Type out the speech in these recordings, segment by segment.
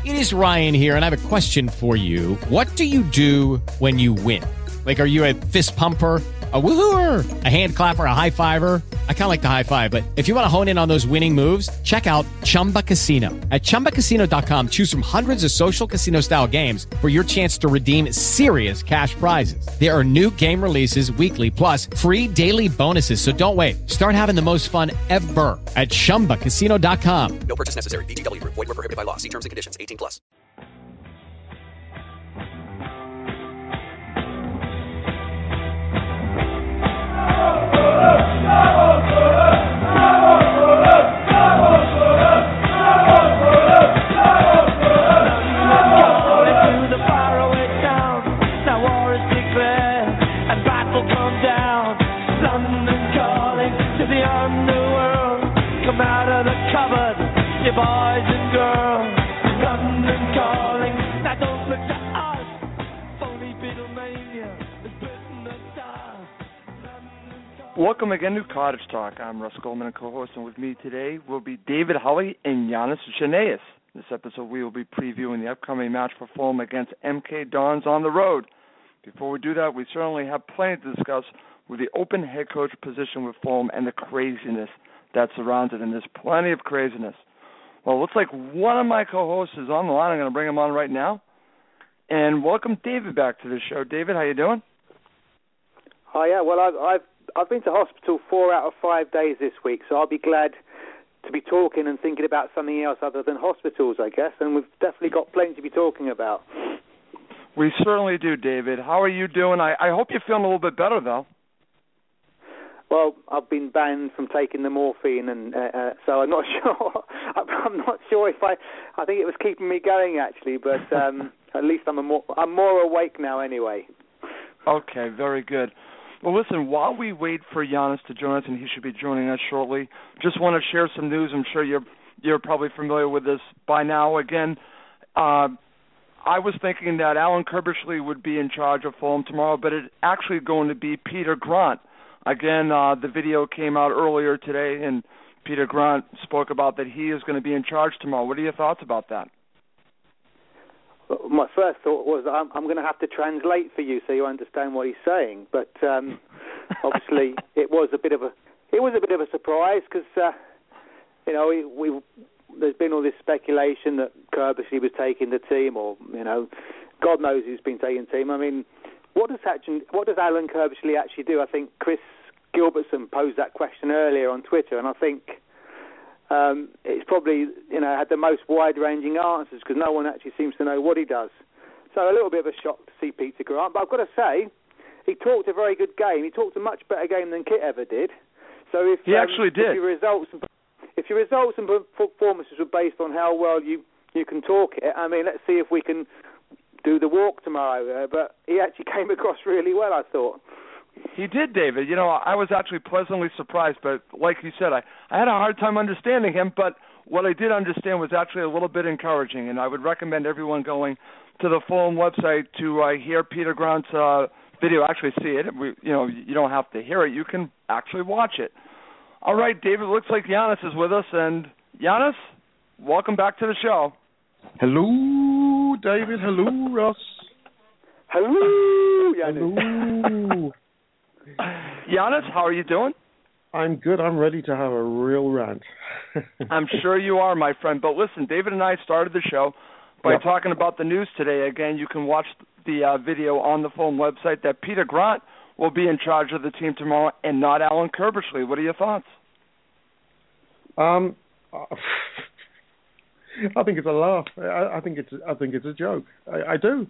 It is Ryan here, and I have a question for you. What do you do when you win? Like, are you a fist pumper, a woohooer, a hand clapper, a high fiver? I kind of like the high five, but if you want to hone in on those winning moves, check out Chumba Casino. At ChumbaCasino.com, choose from hundreds of social casino-style games for your chance to redeem serious cash prizes. There are new game releases weekly, plus free daily bonuses. So don't wait. Start having the most fun ever at ChumbaCasino.com. No purchase necessary. VGW Group. Void where prohibited by law. See terms and conditions. 18 plus. Boys and girls, London calling. Now don't look to us. Phony Beatlemania is bitten the dust. Welcome again to Cottage Talk. I'm Russ Goldman, co-host, and with me today will be David Hulley and Giannis Janaeus. This episode we will be previewing the upcoming match for Fulham against MK Dons on the road. Before we do that, we certainly have plenty to discuss with the open head coach position with Fulham and the craziness that surrounds it, and there's plenty of craziness. Well, it looks like one of my co-hosts is on the line. I'm going to bring him on right now. And welcome David back to the show. David, how you doing? Oh yeah, well I've been to hospital 4 out of 5 days this week, so I'll be glad to be talking and thinking about something else other than hospitals, I guess. And we've definitely got plenty to be talking about. We certainly do, David. How are you doing? I hope you're feeling a little bit better, though. Well, I've been banned from taking the morphine, and so I'm not sure. I'm not sure if I think it was keeping me going actually, but at least I'm more awake now anyway. Okay, very good. Well, listen, while we wait for Giannis to join us, and he should be joining us shortly, just want to share some news. I'm sure you're probably familiar with this by now. Again, I was thinking that Alan Kirbishley would be in charge of Fulham tomorrow, but it's actually going to be Peter Grant. Again, the video came out earlier today, and Peter Grant spoke about that he is going to be in charge tomorrow. What are your thoughts about that? Well, my first thought was I'm going to have to translate for you so you understand what he's saying. But obviously, it was a bit of a surprise because there's been all this speculation that Kirbishley was taking the team, or God knows who's been taking the team. I mean, what does Alan Kirbishley actually do? I think Chris Gilbertson posed that question earlier on Twitter, and I think it's probably had the most wide-ranging answers because no one actually seems to know what he does. So a little bit of a shock to see Peter Grant, but I've got to say he talked a very good game. He talked a much better game than Kit ever did. So if he actually did, if your results and performances were based on how well you can talk it, I mean, let's see if we can do the walk tomorrow. But he actually came across really well, I thought. He did, David. I was actually pleasantly surprised, but like you said, I had a hard time understanding him, but what I did understand was actually a little bit encouraging, and I would recommend everyone going to the Fulham website to hear Peter Grant's video, actually see it. You don't have to hear it. You can actually watch it. All right, David, looks like Giannis is with us, and Giannis, welcome back to the show. Hello, David. Hello, Ross. Hello, Giannis. Hello. Giannis, how are you doing? I'm good. I'm ready to have a real rant. I'm sure you are, my friend. But listen, David and I started the show by talking about the news today. Again, you can watch the video on the Fulham website that Peter Grant will be in charge of the team tomorrow and not Alan Kirbishley. What are your thoughts? I think it's a laugh. I think it's a joke. I do.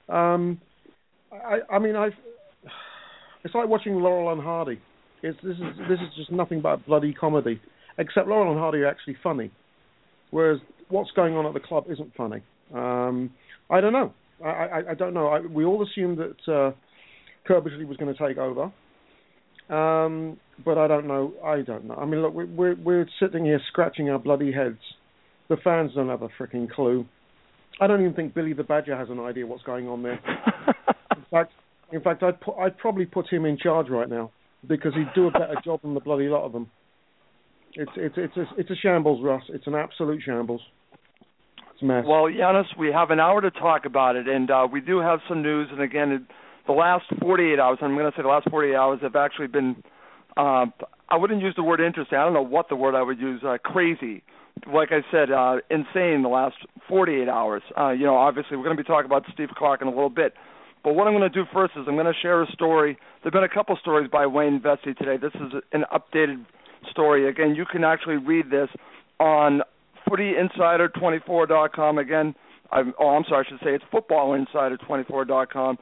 I mean, it's like watching Laurel and Hardy. This is just nothing but bloody comedy. Except Laurel and Hardy are actually funny, whereas what's going on at the club isn't funny. I don't know. I don't know. We all assumed that Kirbishley was going to take over, but I don't know. I mean, look, we're sitting here scratching our bloody heads. The fans don't have a freaking clue. I don't even think Billy the Badger has an idea what's going on there. In fact, I'd probably put him in charge right now because he'd do a better job than the bloody lot of them. It's a shambles, Russ. It's an absolute shambles. It's a mess. Well, Giannis, we have an hour to talk about it, and we do have some news. And again, the last 48 hours, I'm going to say the last 48 hours have actually been, I wouldn't use the word interesting. I don't know what the word I would use, crazy. Like I said, insane the last 48 hours. Obviously we're going to be talking about Steve Clark in a little bit. But what I'm going to do first is I'm going to share a story. There have been a couple stories by Wayne Vesey today. This is an updated story. Again, you can actually read this on FootyInsider24.com. Again, I should say it's FootballInsider24.com.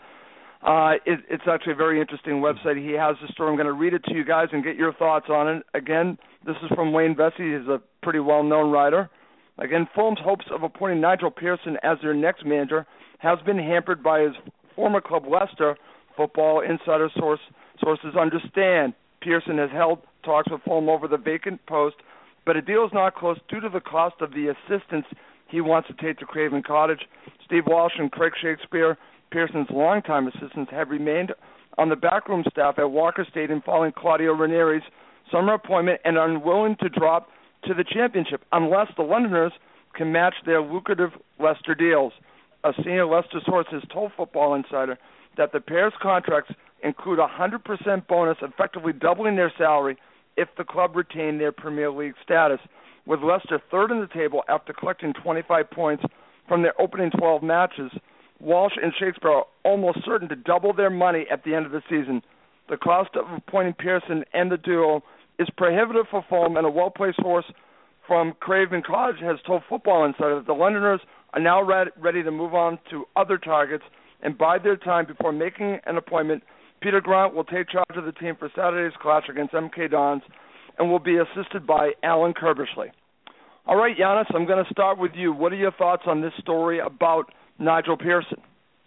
It's actually a very interesting website. He has the story. I'm going to read it to you guys and get your thoughts on it. Again, this is from Wayne Vesey. He's a pretty well-known writer. Again, Fulham's hopes of appointing Nigel Pearson as their next manager has been hampered by his former club Leicester. Football Insider sources understand Pearson has held talks with Fulham over the vacant post, but a deal is not close due to the cost of the assistants he wants to take to Craven Cottage. Steve Walsh and Craig Shakespeare, Pearson's longtime assistants, have remained on the backroom staff at Walker Stadium following Claudio Ranieri's summer appointment and are unwilling to drop to the championship unless the Londoners can match their lucrative Leicester deals. A senior Leicester source has told Football Insider that the pair's contracts include a 100% bonus, effectively doubling their salary if the club retained their Premier League status. With Leicester third in the table after collecting 25 points from their opening 12 matches, Walsh and Shakespeare are almost certain to double their money at the end of the season. The cost of appointing Pearson and the duo is prohibitive for Fulham, and a well-placed source from Craven Cottage has told Football Insider that the Londoners are now ready to move on to other targets and bide their time before making an appointment. Peter Grant will take charge of the team for Saturday's clash against MK Dons and will be assisted by Alan Kirbishley. All right, Giannis, I'm going to start with you. What are your thoughts on this story about Nigel Pearson?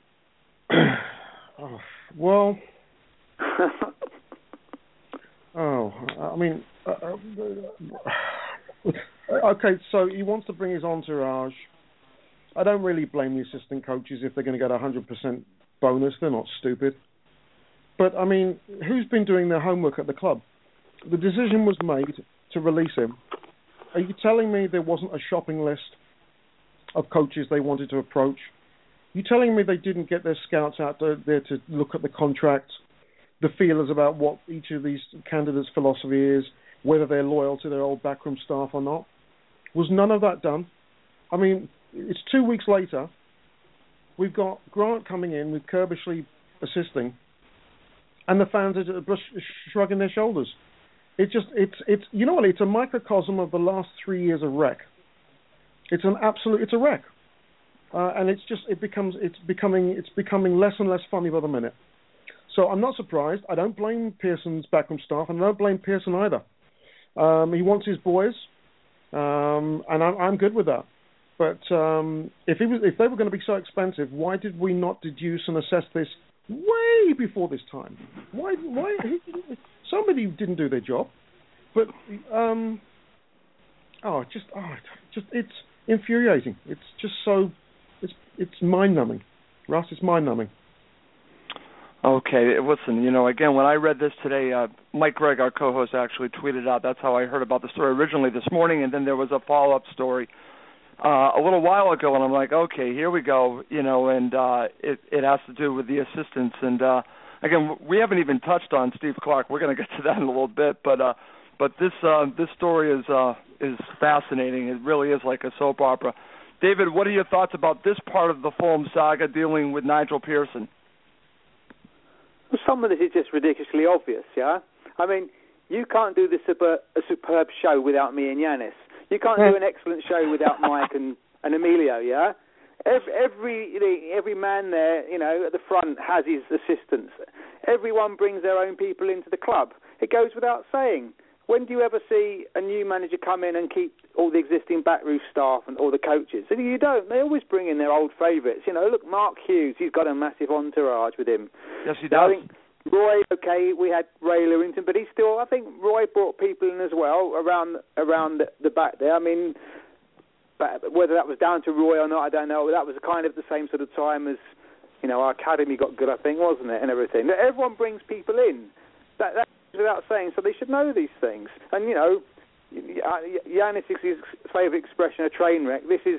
Okay, so he wants to bring his entourage. I don't really blame the assistant coaches if they're going to get a 100% bonus. They're not stupid. But, who's been doing their homework at the club? The decision was made to release him. Are you telling me there wasn't a shopping list of coaches they wanted to approach? You telling me they didn't get their scouts out there to look at the contract, the feelers about what each of these candidates' philosophy is, whether they're loyal to their old backroom staff or not? Was none of that done? It's 2 weeks later. We've got Grant coming in with Kirbishley assisting, and the fans are shrugging their shoulders. It's a microcosm of the last 3 years of wreck. It's a wreck. And it's becoming less and less funny by the minute. So I'm not surprised. I don't blame Pearson's backroom staff, and I don't blame Pearson either. He wants his boys, and I'm good with that. But if they were going to be so expensive, why did we not deduce and assess this way before this time? Why? Somebody didn't do their job. But it's infuriating. It's just so. It's mind-numbing. Russ, it's mind-numbing. Okay, listen, again, when I read this today, Mike Gregg, our co-host, actually tweeted out. That's how I heard about the story originally this morning, and then there was a follow-up story a little while ago, and I'm like, okay, here we go, and it has to do with the assistants. And, again, we haven't even touched on Steve Clark. We're going to get to that in a little bit, but this story is fascinating. It really is like a soap opera. David, what are your thoughts about this part of the Fulham saga dealing with Nigel Pearson? Well, some of this is just ridiculously obvious, yeah? You can't do a superb show without me and Yanis. You can't do an excellent show without Mike and Emilio, yeah? Every man there, at the front has his assistants. Everyone brings their own people into the club. It goes without saying. When do you ever see a new manager come in and keep all the existing back roof staff and all the coaches? You don't. They always bring in their old favourites. Look, Mark Hughes, he's got a massive entourage with him. Yes, he does. I think Roy, okay, we had Ray Lewington, but I think Roy brought people in as well around the back there. But whether that was down to Roy or not, I don't know. But that was kind of the same sort of time as, our academy got good, I think, wasn't it, and everything. Everyone brings people in. That's without saying, so they should know these things. And, Yanis' favourite expression, a train wreck, this is,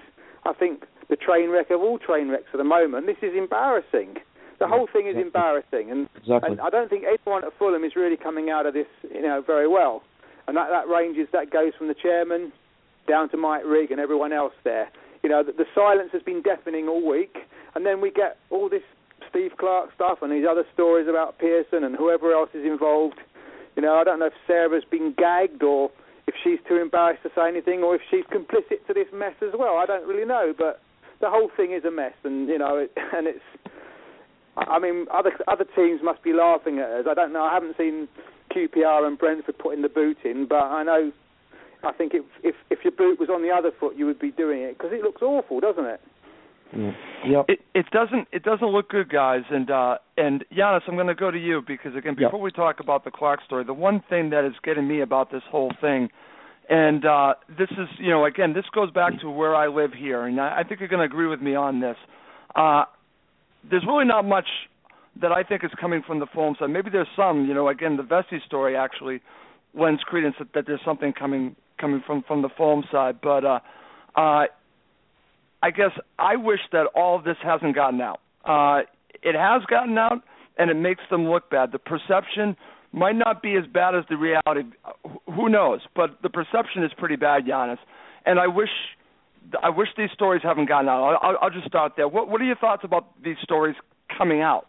I think, the train wreck of all train wrecks at the moment. This is embarrassing. The whole thing is embarrassing, and I don't think anyone at Fulham is really coming out of this, very well. And that goes from the chairman down to Mike Rigg and everyone else there. The silence has been deafening all week, and then we get all this Steve Clarke stuff and these other stories about Pearson and whoever else is involved. I don't know if Sarah's been gagged or if she's too embarrassed to say anything or if she's complicit to this mess as well. I don't really know, but the whole thing is a mess, and it's. I mean, other teams must be laughing at us. I don't know. I haven't seen QPR and Brentford putting the boot in, but I think if your boot was on the other foot, you would be doing it because it looks awful, doesn't it? Yep. It doesn't look good, guys. And Giannis, I'm going to go to you because again, before we talk about the Clarke story, the one thing that is getting me about this whole thing, and this is again, this goes back to where I live here, and I think you're going to agree with me on this. There's really not much that I think is coming from the Fulham side. Maybe there's some, again, the Vesey story actually lends credence that there's something coming from the Fulham side. But I guess I wish that all of this hasn't gotten out. It has gotten out, and it makes them look bad. The perception might not be as bad as the reality. Who knows? But the perception is pretty bad, Giannis. And I wish these stories haven't gotten out. I'll just start there. What are your thoughts about these stories coming out?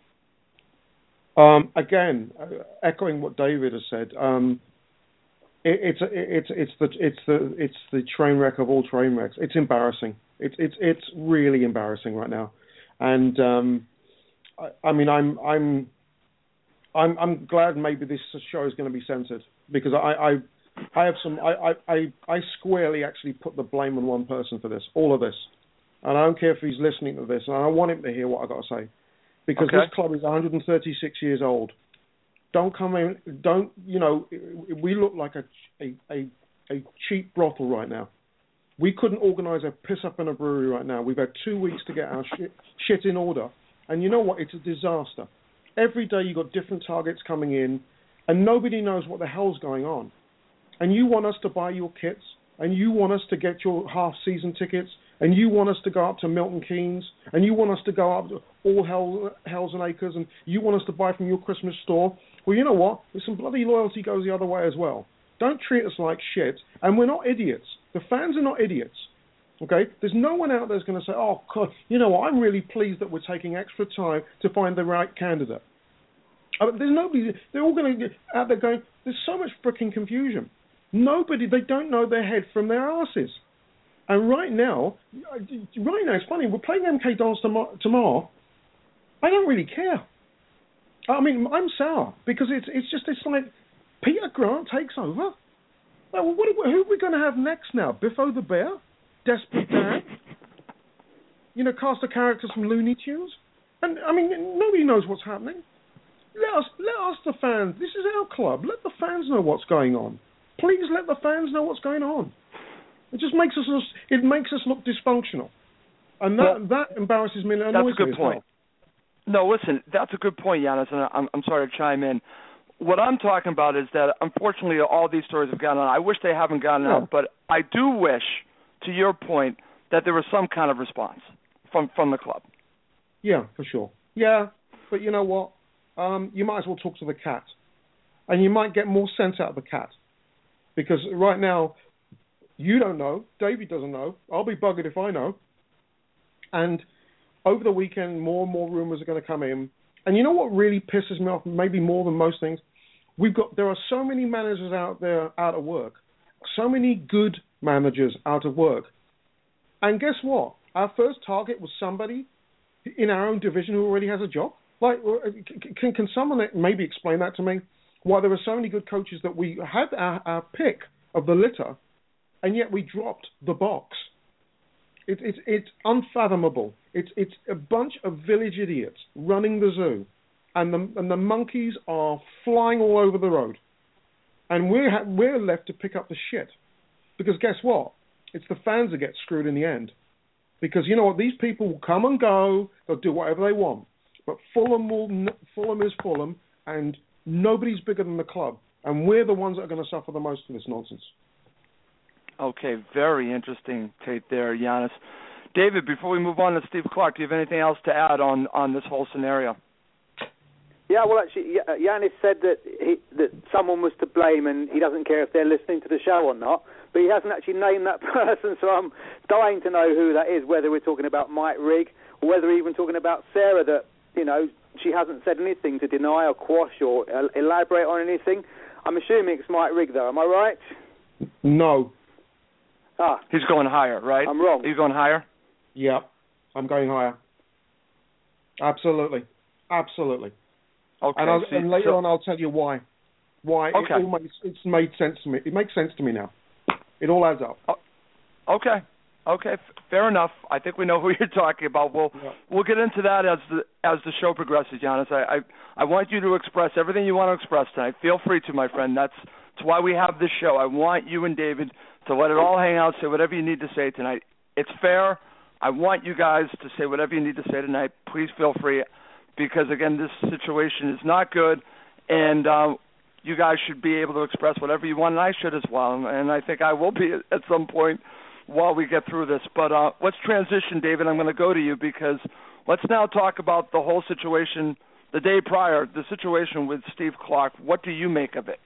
Again, echoing what David has said, it's the train wreck of all train wrecks. It's embarrassing. It's really embarrassing right now, and I'm glad maybe this show is going to be censored because I squarely actually put the blame on one person for this, all of this. And I don't care if he's listening to this, and I want him to hear what I've got to say. Because this club is 136 years old. Don't come in, we look like a cheap brothel right now. We couldn't organise a piss-up in a brewery right now. We've had 2 weeks to get our shit in order. And you know what? It's a disaster. Every day you've got different targets coming in, and nobody knows what the hell's going on. And you want us to buy your kits, and you want us to get your half-season tickets, and you want us to go up to Milton Keynes, and you want us to go up to all Hells and Acres, and you want us to buy from your Christmas store. Well, you know what? There's some bloody loyalty goes the other way as well. Don't treat us like shit, and we're not idiots. The fans are not idiots. Okay? There's no one out there that's going to say, oh, God, you know what? I'm really pleased that we're taking extra time to find the right candidate. There's nobody. They're all going to get out there going, there's so much freaking confusion. They don't know their head from their asses. And right now, it's funny, we're playing MK Dons tomorrow. I don't really care. I mean, I'm sour, because it's like, Peter Grant takes over? Well, who are we going to have next now? Biffo the Bear? Desperate Dan? Cast of characters from Looney Tunes? And, I mean, nobody knows what's happening. Let us, the fans, this is our club, let the fans know what's going on. Please let the fans know what's going on. It just makes us look dysfunctional, and that embarrasses me. And that's a good point. No, listen, that's a good point, Giannis, and I'm sorry to chime in. What I'm talking about is that unfortunately all these stories have gotten out. I wish they haven't gotten out, but I do wish, to your point, that there was some kind of response from the club. Yeah, for sure. Yeah, but you know what? You might as well talk to the cat, and you might get more sense out of the cat, because right now. You don't know. David doesn't know. I'll be buggered if I know. And over the weekend, more and more rumours are going to come in. And you know what really pisses me off, maybe more than most things? There are so many managers out there out of work. So many good managers out of work. And guess what? Our first target was somebody in our own division who already has a job. Like, can someone maybe explain that to me? Why there are so many good coaches that we had our pick of the litter, and yet we dropped the box. It's unfathomable. It's a bunch of village idiots running the zoo, and the monkeys are flying all over the road, and we're left to pick up the shit. Because guess what? It's the fans that get screwed in the end. Because you know what? These people will come and go. They'll do whatever they want. But Fulham is Fulham, and nobody's bigger than the club, and we're the ones that are going to suffer the most for this nonsense. Okay, very interesting take there, Giannis. David, before we move on to Steve Clark, do you have anything else to add on this whole scenario? Yeah, well, actually, Yanis said that someone was to blame, and he doesn't care if they're listening to the show or not. But he hasn't actually named that person, so I'm dying to know who that is. Whether we're talking about Mike Rigg, or whether we're even talking about Sarah, that she hasn't said anything to deny or quash or elaborate on anything. I'm assuming it's Mike Rigg, though. Am I right? No. He's going higher, right? I'm wrong. He's going higher? Yeah, I'm going higher. Absolutely. Okay. And later on, I'll tell you why. Okay. It's made sense to me. It makes sense to me now. It all adds up. Okay. Fair enough. I think we know who you're talking about. We'll get into that as the show progresses, Giannis. I want you to express everything you want to express tonight. Feel free to, my friend. That's why we have this show. I want you and David to let it all hang out. Say whatever you need to say tonight. It's fair. I want you guys to say whatever you need to say tonight. Please feel free, because again, this situation is not good, and you guys should be able to express whatever you want, and I should as well, and I think I will be at some point while we get through this. But let's transition, David. I'm going to go to you, because let's now talk about the whole situation the day prior, the situation with Steve Clark. What do you make of it?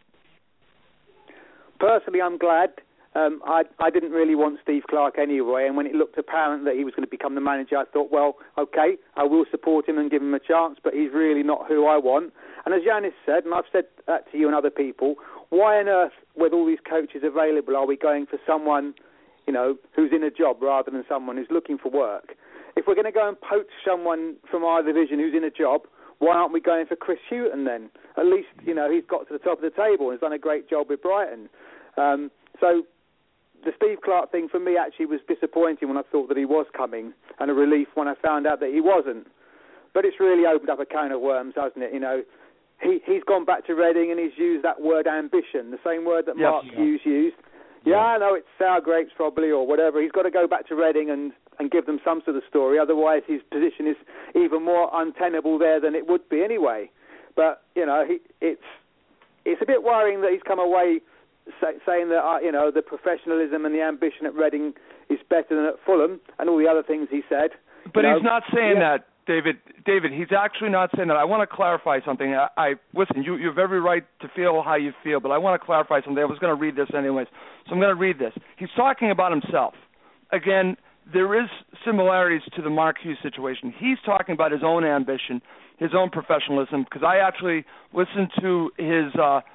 Personally, I'm glad. I didn't really want Steve Clark anyway, and when it looked apparent that he was going to become the manager, I thought, well, okay, I will support him and give him a chance, but he's really not who I want. And as Yanis said, and I've said that to you and other people, why on earth, with all these coaches available, are we going for someone, who's in a job rather than someone who's looking for work? If we're going to go and poach someone from our division who's in a job, why aren't we going for Chris Hughton then? At least, he's got to the top of the table and has done a great job with Brighton. So the Steve Clark thing for me actually was disappointing when I thought that he was coming, and a relief when I found out that he wasn't. But it's really opened up a can of worms, hasn't it? He's gone back to Reading and he's used that word ambition, the same word that Mark Hughes used. Yeah, I know it's sour grapes probably or whatever. He's got to go back to Reading and give them some sort of story. Otherwise, his position is even more untenable there than it would be anyway. But it's a bit worrying that he's come away saying that the professionalism and the ambition at Reading is better than at Fulham, and all the other things he said. But he's not saying that, David. David, he's actually not saying that. I want to clarify something. Listen, you have every right to feel how you feel, but I want to clarify something. I was going to read this anyways, so I'm going to read this. He's talking about himself. Again, there is similarities to the Mark Hughes situation. He's talking about his own ambition, his own professionalism, because I actually listened to his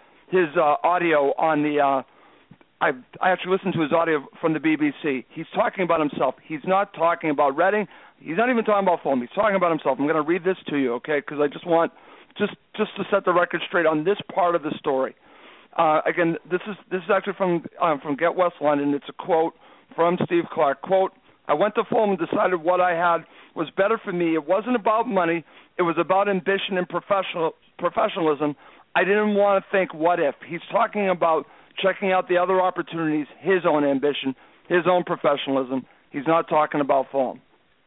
audio on the I actually listened to his audio from the BBC. He's talking about himself. He's not talking about Reading. He's not even talking about Fulham. He's talking about himself. I'm going to read this to you, okay, because I just want just to set the record straight on this part of the story. Again, this is actually from Get West London. It's a quote from Steve Clark. Quote, I went to Fulham and decided what I had was better for me. It wasn't about money. It was about ambition and professionalism. I didn't want to think what if. He's talking about checking out the other opportunities, his own ambition, his own professionalism. He's not talking about Fulham.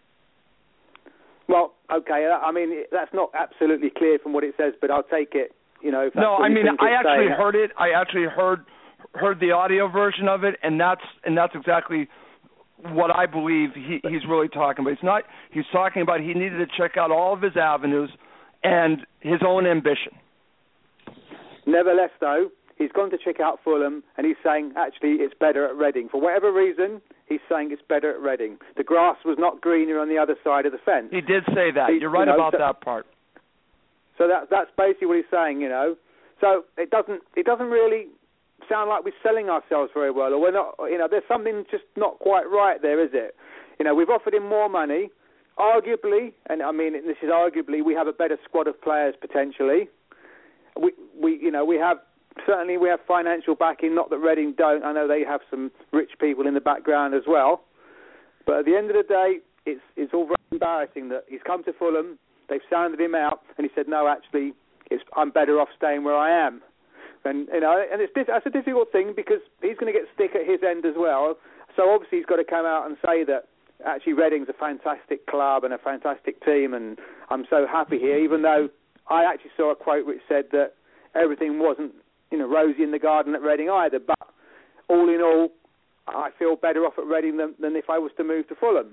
Well, okay. I mean, that's not absolutely clear from what it says, but I'll take it. No, I mean, I actually heard it. I actually heard the audio version of it, and that's exactly what I believe he's really talking about. He's talking about he needed to check out all of his avenues and his own ambition. Nevertheless, though, he's gone to check out Fulham, and he's saying, actually, it's better at Reading. For whatever reason, he's saying it's better at Reading. The grass was not greener on the other side of the fence. He did say that. You're right about that part. So that's basically what he's saying, So it doesn't really sound like we're selling ourselves very well, or we're not. There's something just not quite right there, is it? We've offered him more money. Arguably, and I mean this is arguably, we have a better squad of players potentially. We have financial backing. Not that Reading don't. I know they have some rich people in the background as well. But at the end of the day, it's all very embarrassing that he's come to Fulham. They've sounded him out, and he said, "No, actually, I'm better off staying where I am." And that's a difficult thing because he's going to get stick at his end as well. So obviously he's got to come out and say that actually Reading's a fantastic club and a fantastic team, and I'm so happy here. Even though I actually saw a quote which said that everything wasn't rosy in the garden at Reading either. But all in all, I feel better off at Reading than if I was to move to Fulham.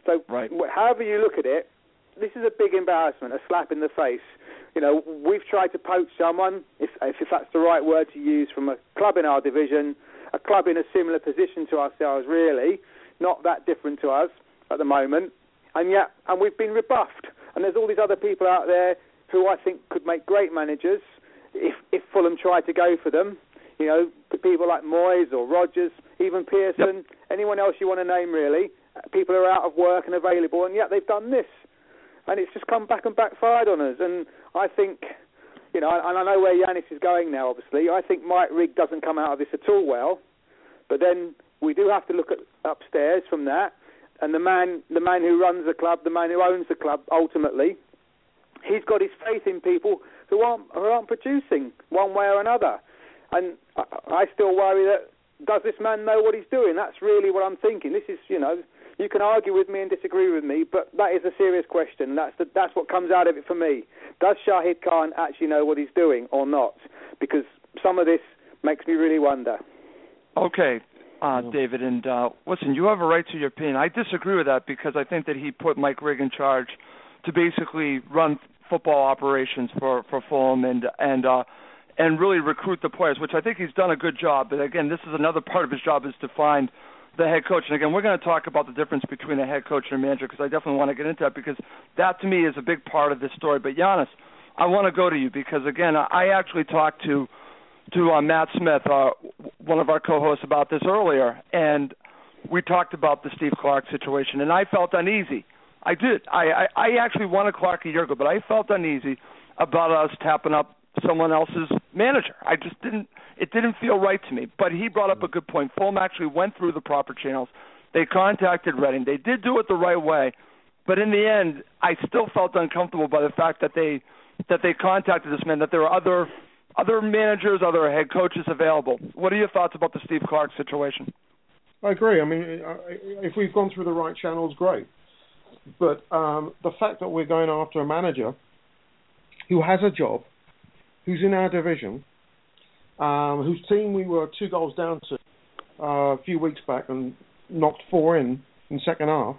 So right. However you look at it, this is a big embarrassment, a slap in the face. You know, we've tried to poach someone, if that's the right word to use, from a club in our division, a club in a similar position to ourselves, really, not that different to us at the moment, and we've been rebuffed. And there's all these other people out there who I think could make great managers if Fulham tried to go for them. You know, people like Moyes or Rodgers, even Pearson, anyone else you want to name, really. People are out of work and available, and yet they've done this. And it's just come back and backfired on us. And I think, you know, and I know where Yanis is going now, obviously. I think Mike Rigg doesn't come out of this at all well. But then we do have to look at upstairs from that. And the man who runs the club, the man who owns the club, ultimately, he's got his faith in people who aren't producing one way or another. And I still worry that, does this man know what he's doing? That's really what I'm thinking. This is, you know, you can argue with me and disagree with me, but that is a serious question. That's what comes out of it for me. Does Shahid Khan actually know what he's doing or not? Because some of this makes me really wonder. Okay, David, and listen, you have a right to your opinion. I disagree with that because I think that he put Mike Rigg in charge to basically run football operations for Fulham and really recruit the players, which I think he's done a good job. But again, this is another part of his job, is to find the head coach. And again, we're going to talk about the difference between a head coach and a manager, because I definitely want to get into that, because that to me is a big part of this story. But Yanis, I want to go to you because again, I actually talked to Matt Smith, one of our co-hosts, about this earlier, and we talked about the Steve Clark situation, and I felt uneasy. I did. I actually wanted Clark a year ago, but I felt uneasy about us tapping up someone else's manager. It didn't feel right to me. But he brought up a good point. Fulham actually went through the proper channels. They contacted Reading. They did do it the right way. But in the end, I still felt uncomfortable by the fact that they contacted this man, that there were other managers, other head coaches available. What are your thoughts about the Steve Clark situation? I agree. I mean, if we've gone through the right channels, great. But the fact that we're going after a manager who has a job, who's in our division, whose team we were 2 goals down to a few weeks back and knocked 4 in second half,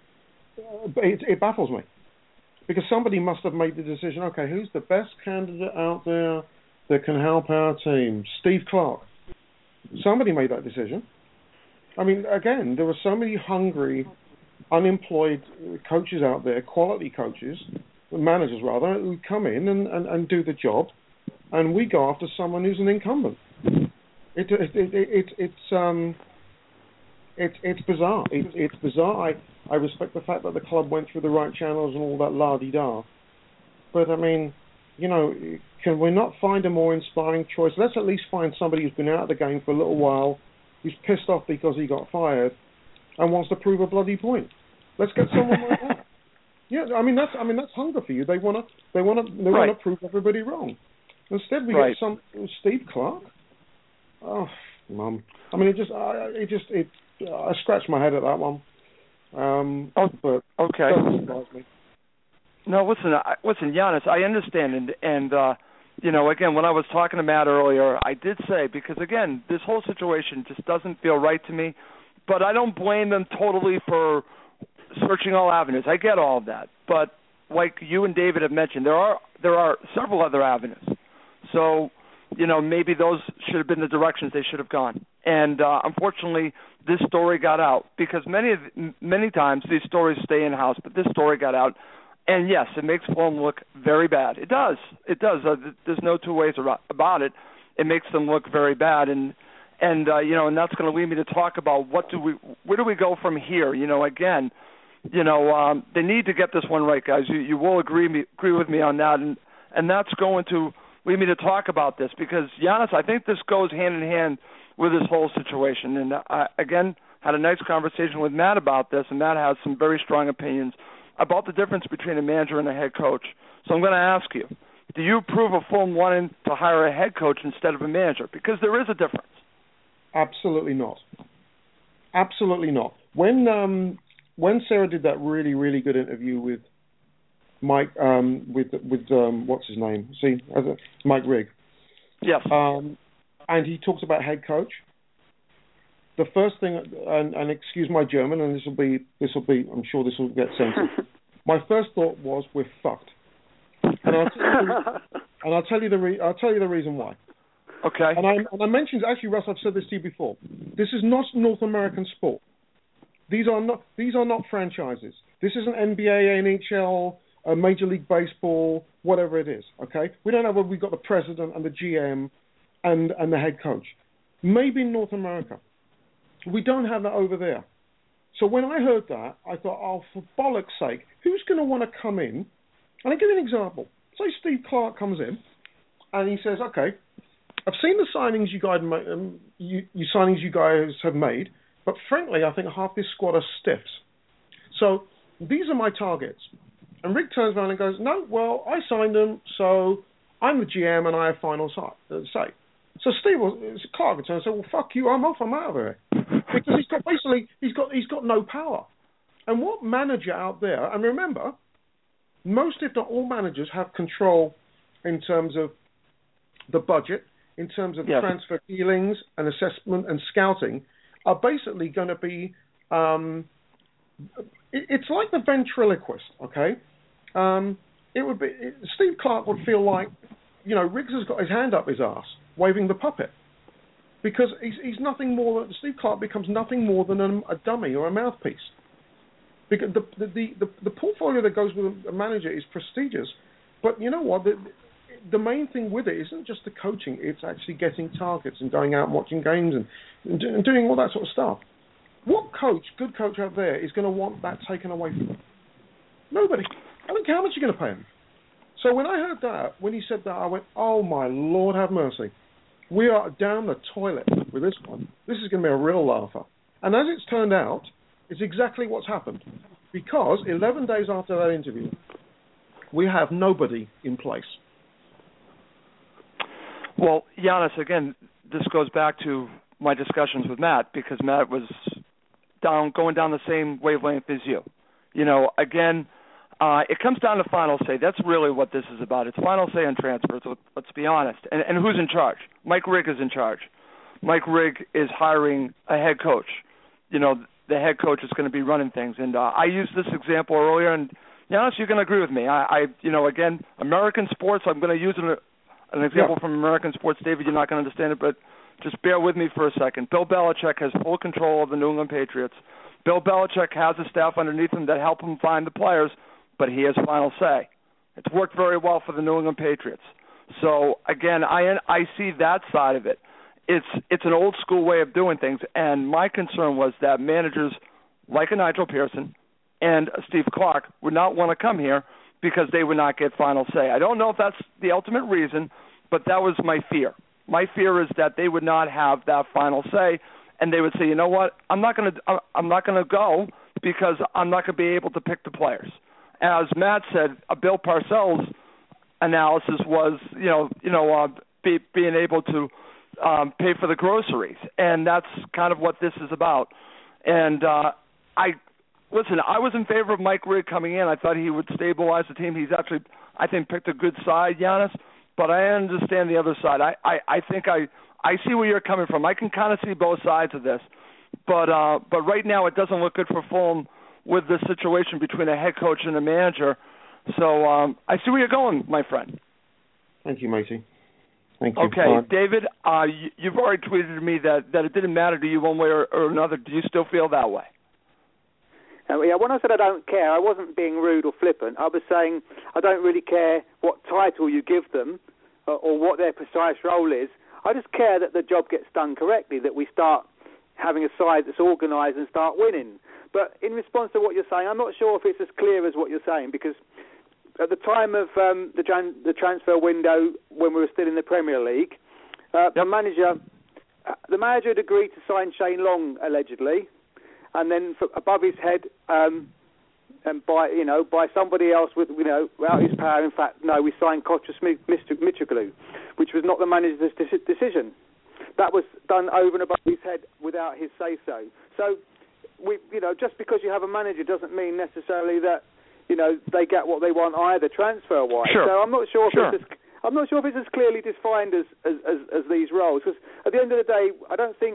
it baffles me. Because somebody must have made the decision, okay, who's the best candidate out there that can help our team? Steve Clark. Somebody made that decision. I mean, again, there were so many hungry, unemployed coaches out there, quality coaches, managers rather, who come in and do the job, and we go after someone who's an incumbent. It's bizarre. It's bizarre. I respect the fact that the club went through the right channels and all that la-di-da. But, I mean, you know, can we not find a more inspiring choice? Let's at least find somebody who's been out of the game for a little while, who's pissed off because he got fired, and wants to prove a bloody point. Let's get someone like that. Yeah, I mean that's hunger for you. They want to prove everybody wrong. Instead, we get some Steve Clark. Oh, Mum. I mean, I scratched my head at that one. But okay. It doesn't surprise me. No, listen, Yanis, I understand, and you know, again, when I was talking to Matt earlier, I did say, because again, this whole situation just doesn't feel right to me, but I don't blame them totally for searching all avenues. I get all of that, but like you and David have mentioned, there are several other avenues. So, you know, maybe those should have been the directions they should have gone. And unfortunately, this story got out, because many times these stories stay in house, but this story got out. And yes, it makes Fulham look very bad. It does. It does. There's no two ways about it. It makes them look very bad, and you know, and that's going to lead me to talk about where do we go from here? You know, again, you know, they need to get this one right, guys. You will agree with me on that, and that's going to lead me to talk about this, because Yanis, I think this goes hand in hand with this whole situation. And I again had a nice conversation with Matt about this, and Matt has some very strong opinions about the difference between a manager and a head coach. So I'm going to ask you, do you approve of Fulham wanting to hire a head coach instead of a manager? Because there is a difference. Absolutely not. Absolutely not. When Sarah did that really, really good interview with Mike, with what's his name? Mike Rigg. Yes. And he talks about head coach. the first thing, and excuse my German, and this will be, I'm sure this will get censored. My first thought was, we're fucked. And I'll tell you the reason why. Okay. And I mentioned, actually, Russ, I've said this to you before. This is not North American sport. These are not franchises. This isn't NBA, NHL, Major League Baseball, whatever it is. Okay, we don't have we've got the president and the GM and the head coach. Maybe in North America, we don't have that over there. So when I heard that, I thought, oh, for bollock's sake, who's going to want to come in? And I'll give you an example. Say Steve Clark comes in and he says, okay, I've seen the signings you guys have made, but frankly, I think half this squad are stiffs. So these are my targets. And Rick turns around and goes, no, well, I signed them, so I'm the GM and I have final say. So Clark would turn and say, well, fuck you, I'm off, I'm out of here. Because he's got no power. And what manager out there, and remember, most if not all managers have control in terms of the budget, in terms of transfer dealings and assessment and scouting, are basically going to be, it's like the ventriloquist, okay? Steve Clark would feel like, Riggs has got his hand up his arse, waving the puppet. Because he's nothing more than, Steve Clark becomes nothing more than a dummy or a mouthpiece. Because the portfolio that goes with a manager is prestigious, but you know what? The main thing with it isn't just the coaching; it's actually getting targets and going out and watching games and doing all that sort of stuff. What good coach out there is going to want that taken away from them? Nobody. I don't care how much you're going to pay him. So when I heard that, when he said that, I went, "Oh my Lord, have mercy! We are down the toilet with this one. This is going to be a real laugher." And as it's turned out, it's exactly what's happened. Because 11 days after that interview, we have nobody in place. Well, Giannis, again, this goes back to my discussions with Matt, because Matt was going down the same wavelength as you. Again, it comes down to final say. That's really what this is about. It's final say on transfers, let's be honest. And who's in charge? Mike Rigg is in charge. Mike Rigg is hiring a head coach. The head coach is going to be running things. And I used this example earlier, and Giannis, you can agree with me. Again, American sports, I'm going to use an example from American sports. David, you're not going to understand it, but just bear with me for a second. Bill Belichick has full control of the New England Patriots. Bill Belichick has a staff underneath him that help him find the players, but he has final say. It's worked very well for the New England Patriots. So, again, I see that side of it. It's an old school way of doing things, and my concern was that managers like a Nigel Pearson and a Steve Clark would not want to come here because they would not get final say. I don't know if that's the ultimate reason, but that was my fear. My fear is that they would not have that final say, and they would say, you know what, I'm not going to go because I'm not going to be able to pick the players. As Matt said, Bill Parcells' analysis was, being able to pay for the groceries, and that's kind of what this is about. And I was in favor of Mike Rigg coming in. I thought he would stabilize the team. He's actually, I think, picked a good side, Giannis, but I understand the other side. I think I see where you're coming from. I can kind of see both sides of this, but right now it doesn't look good for Fulham with the situation between a head coach and a manager. So I see where you're going, my friend. Thank you, matey. Thank you. Okay, David, you've already tweeted to me that it didn't matter to you one way or another. Do you still feel that way? When I said I don't care, I wasn't being rude or flippant. I was saying I don't really care what title you give them or what their precise role is. I just care that the job gets done correctly, that we start having a side that's organised and start winning. But in response to what you're saying, I'm not sure if it's as clear as what you're saying, because at the time of the transfer window, when we were still in the Premier League, the manager had agreed to sign Shane Long, allegedly, and then above his head, and by somebody else without his power. In fact, no, we signed Kostas Mitroglou, which was not the manager's decision. That was done over and above his head without his say-so. So, just because you have a manager doesn't mean necessarily that they get what they want either transfer-wise. Sure. So I'm not sure if it's as clearly defined as these roles. Because at the end of the day, I don't think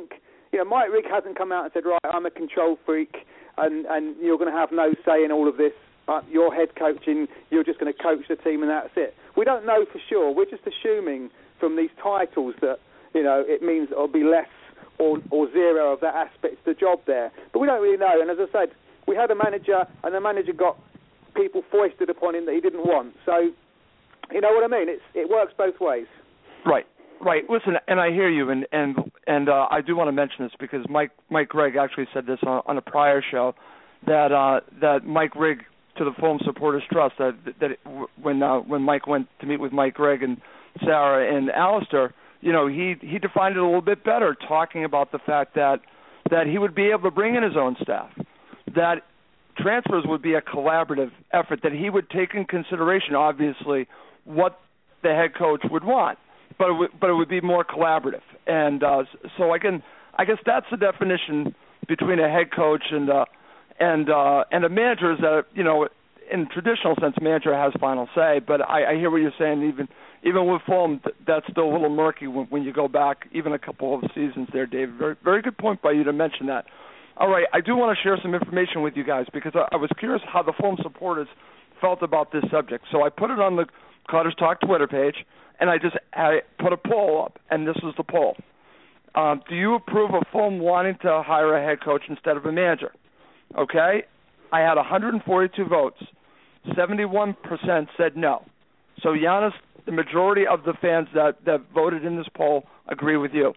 Mike Rigg hasn't come out and said, right, I'm a control freak, and you're going to have no say in all of this. You're head coaching, you're just going to coach the team, and that's it. We don't know for sure. We're just assuming from these titles that, it means there'll be less or zero of that aspect of the job there. But we don't really know. And as I said, we had a manager, and the manager got people foisted upon him that he didn't want. So, you know what I mean? It works both ways. Right. Listen, and I hear you, and I do want to mention this because Mike Rigg actually said this on a prior show that Mike Rigg, to the Fulham Supporters Trust, when Mike went to meet with Mike Rigg and Sarah and Alistair, he defined it a little bit better, talking about the fact that he would be able to bring in his own staff, that transfers would be a collaborative effort, that he would take in consideration, obviously, what the head coach would want, but it would be more collaborative. And so I guess that's the definition between a head coach and a manager is that, in traditional sense, manager has final say. But I hear what you're saying. Even with Fulham, that's still a little murky when you go back even a couple of seasons there, David. Very, very good point by you to mention that. All right, I do want to share some information with you guys because I was curious how the Fulham supporters felt about this subject. So I put it on the Cottage Talk Twitter page, and I put a poll up, and this was the poll. Do you approve of Fulham wanting to hire a head coach instead of a manager? Okay, I had 142 votes. 71% said no. So, Giannis, the majority of the fans that voted in this poll agree with you.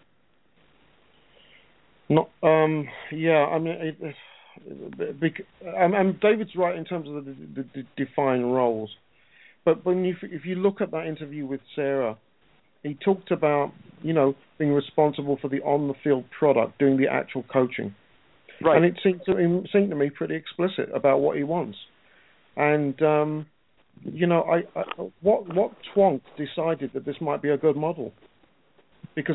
No, yeah, I mean, and David's right in terms of the defined roles. But if you look at that interview with Sarah, he talked about, being responsible for the on-the-field product, doing the actual coaching. Right. And it seemed to me pretty explicit about what he wants. And, what twonk decided that this might be a good model? Because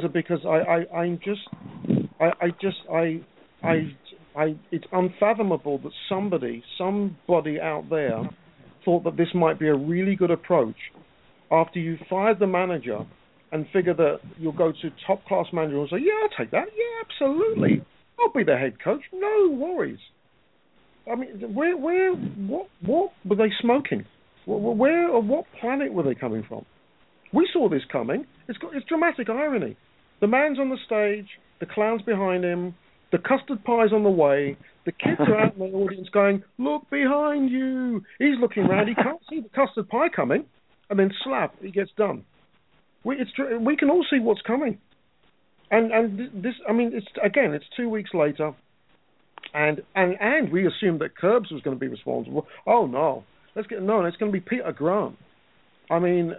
it's unfathomable that somebody out there thought that this might be a really good approach after you fired the manager and figure that you'll go to top-class manager and say, yeah, I'll take that. Yeah, absolutely. I'll be the head coach. No worries. I mean, what were they smoking? Where or what planet were they coming from? We saw this coming. It's dramatic irony. The man's on the stage, the clown's behind him, the custard pie's on the way, the kids are out in the audience going, look behind you. He's looking around, he can't see the custard pie coming, and then slap, he gets done. We can all see what's coming. And this, I mean, it's 2 weeks later, and we assumed that Curbs was going to be responsible. Oh no, it's going to be Peter Grant. I mean,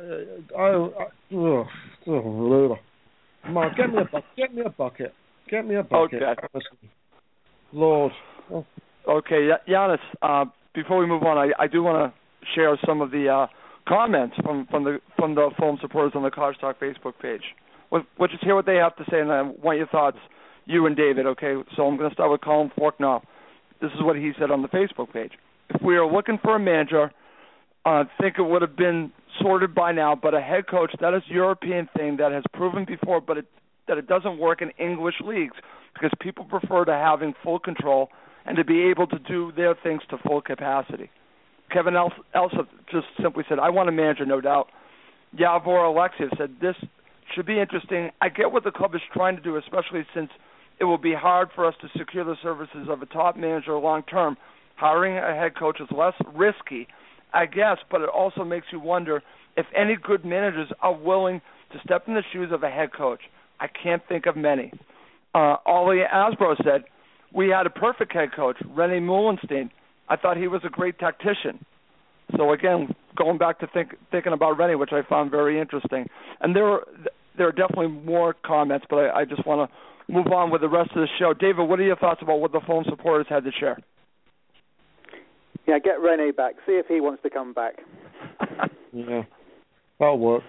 Mark, get me a bucket. Okay. Lord. Oh. Okay, Giannis. Before we move on, I do want to share some of the comments from the Fulham supporters on the Cottage Talk Facebook page. We'll just hear what they have to say, and I want your thoughts, you and David, okay? So I'm going to start with Colin Forknall. This is what he said on the Facebook page. If we are looking for a manager, I think it would have been sorted by now, but a head coach, that is a European thing that has proven before, but that it doesn't work in English leagues because people prefer to having full control and to be able to do their things to full capacity. Kevin Elsa just simply said, I want a manager, no doubt. Yavor Alexiev said, this should be interesting. I get what the club is trying to do, especially since it will be hard for us to secure the services of a top manager long term. Hiring a head coach is less risky, I guess, but it also makes you wonder if any good managers are willing to step in the shoes of a head coach. I can't think of many. Ollie Asbro said, we had a perfect head coach, René Moulenstein. I thought he was a great tactician. So again, going back to thinking about René, which I found very interesting. And there are definitely more comments, but I just want to move on with the rest of the show. David, what are your thoughts about what the Fulham supporters had to share? Yeah, get René back. See if he wants to come back. Yeah, that'll work.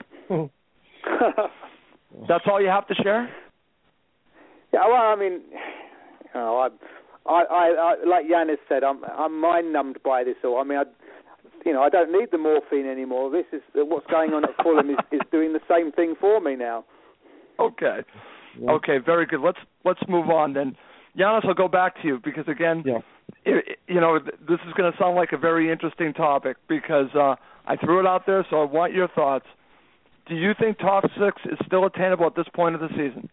That's all you have to share? Yeah, well, I mean, I like Giannis said, I'm mind-numbed by this all. I mean, I don't need the morphine anymore. This is what's going on at Fulham is doing the same thing for me now. Okay. Yeah. Okay, very good. Let's move on then. Giannis, I'll go back to you because again, this is going to sound like a very interesting topic because I threw it out there, so I want your thoughts. Do you think top 6 is still attainable at this point of the season?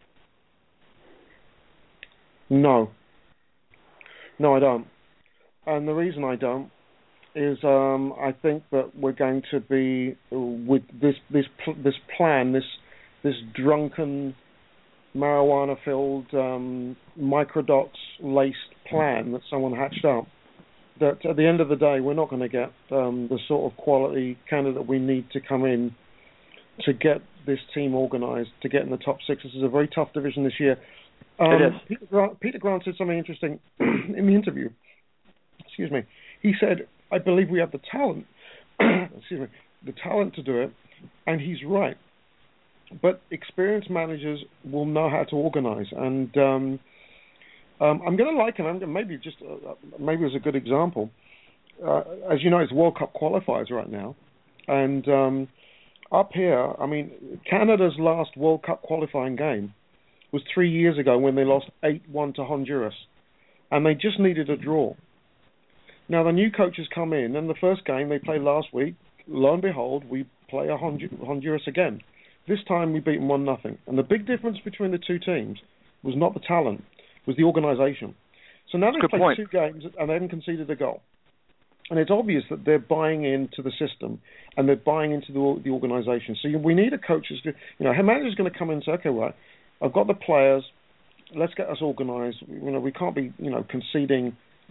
No, I don't. And the reason I don't is I think that we're going to be with this plan, this drunken, marijuana-filled, microdots-laced plan that someone hatched up. That at the end of the day, we're not going to get the sort of quality candidate we need to come in to get this team organised, to get in the top 6. This is a very tough division this year. It is. Peter Grant said something interesting in the interview. Excuse me. He said, I believe we have the talent, the talent to do it, and he's right. But experienced managers will know how to organise, and I'm going to liken, maybe as a good example. As you know, it's World Cup qualifiers right now, and up here, I mean, Canada's last World Cup qualifying game was 3 years ago when they lost 8-1 to Honduras, and they just needed a draw. Now, the new coaches come in, and the first game they played last week, lo and behold, we play Honduras again. This time we beat them 1-0. And the big difference between the two teams was not the talent, was the organisation. So now they've played 2 games and they haven't conceded a goal. And it's obvious that they're buying into the system and they're buying into the organisation. So we need a coach who's, a manager's going to come in and say, okay, right, I've got the players, let's get us organised. We can't be, conceding,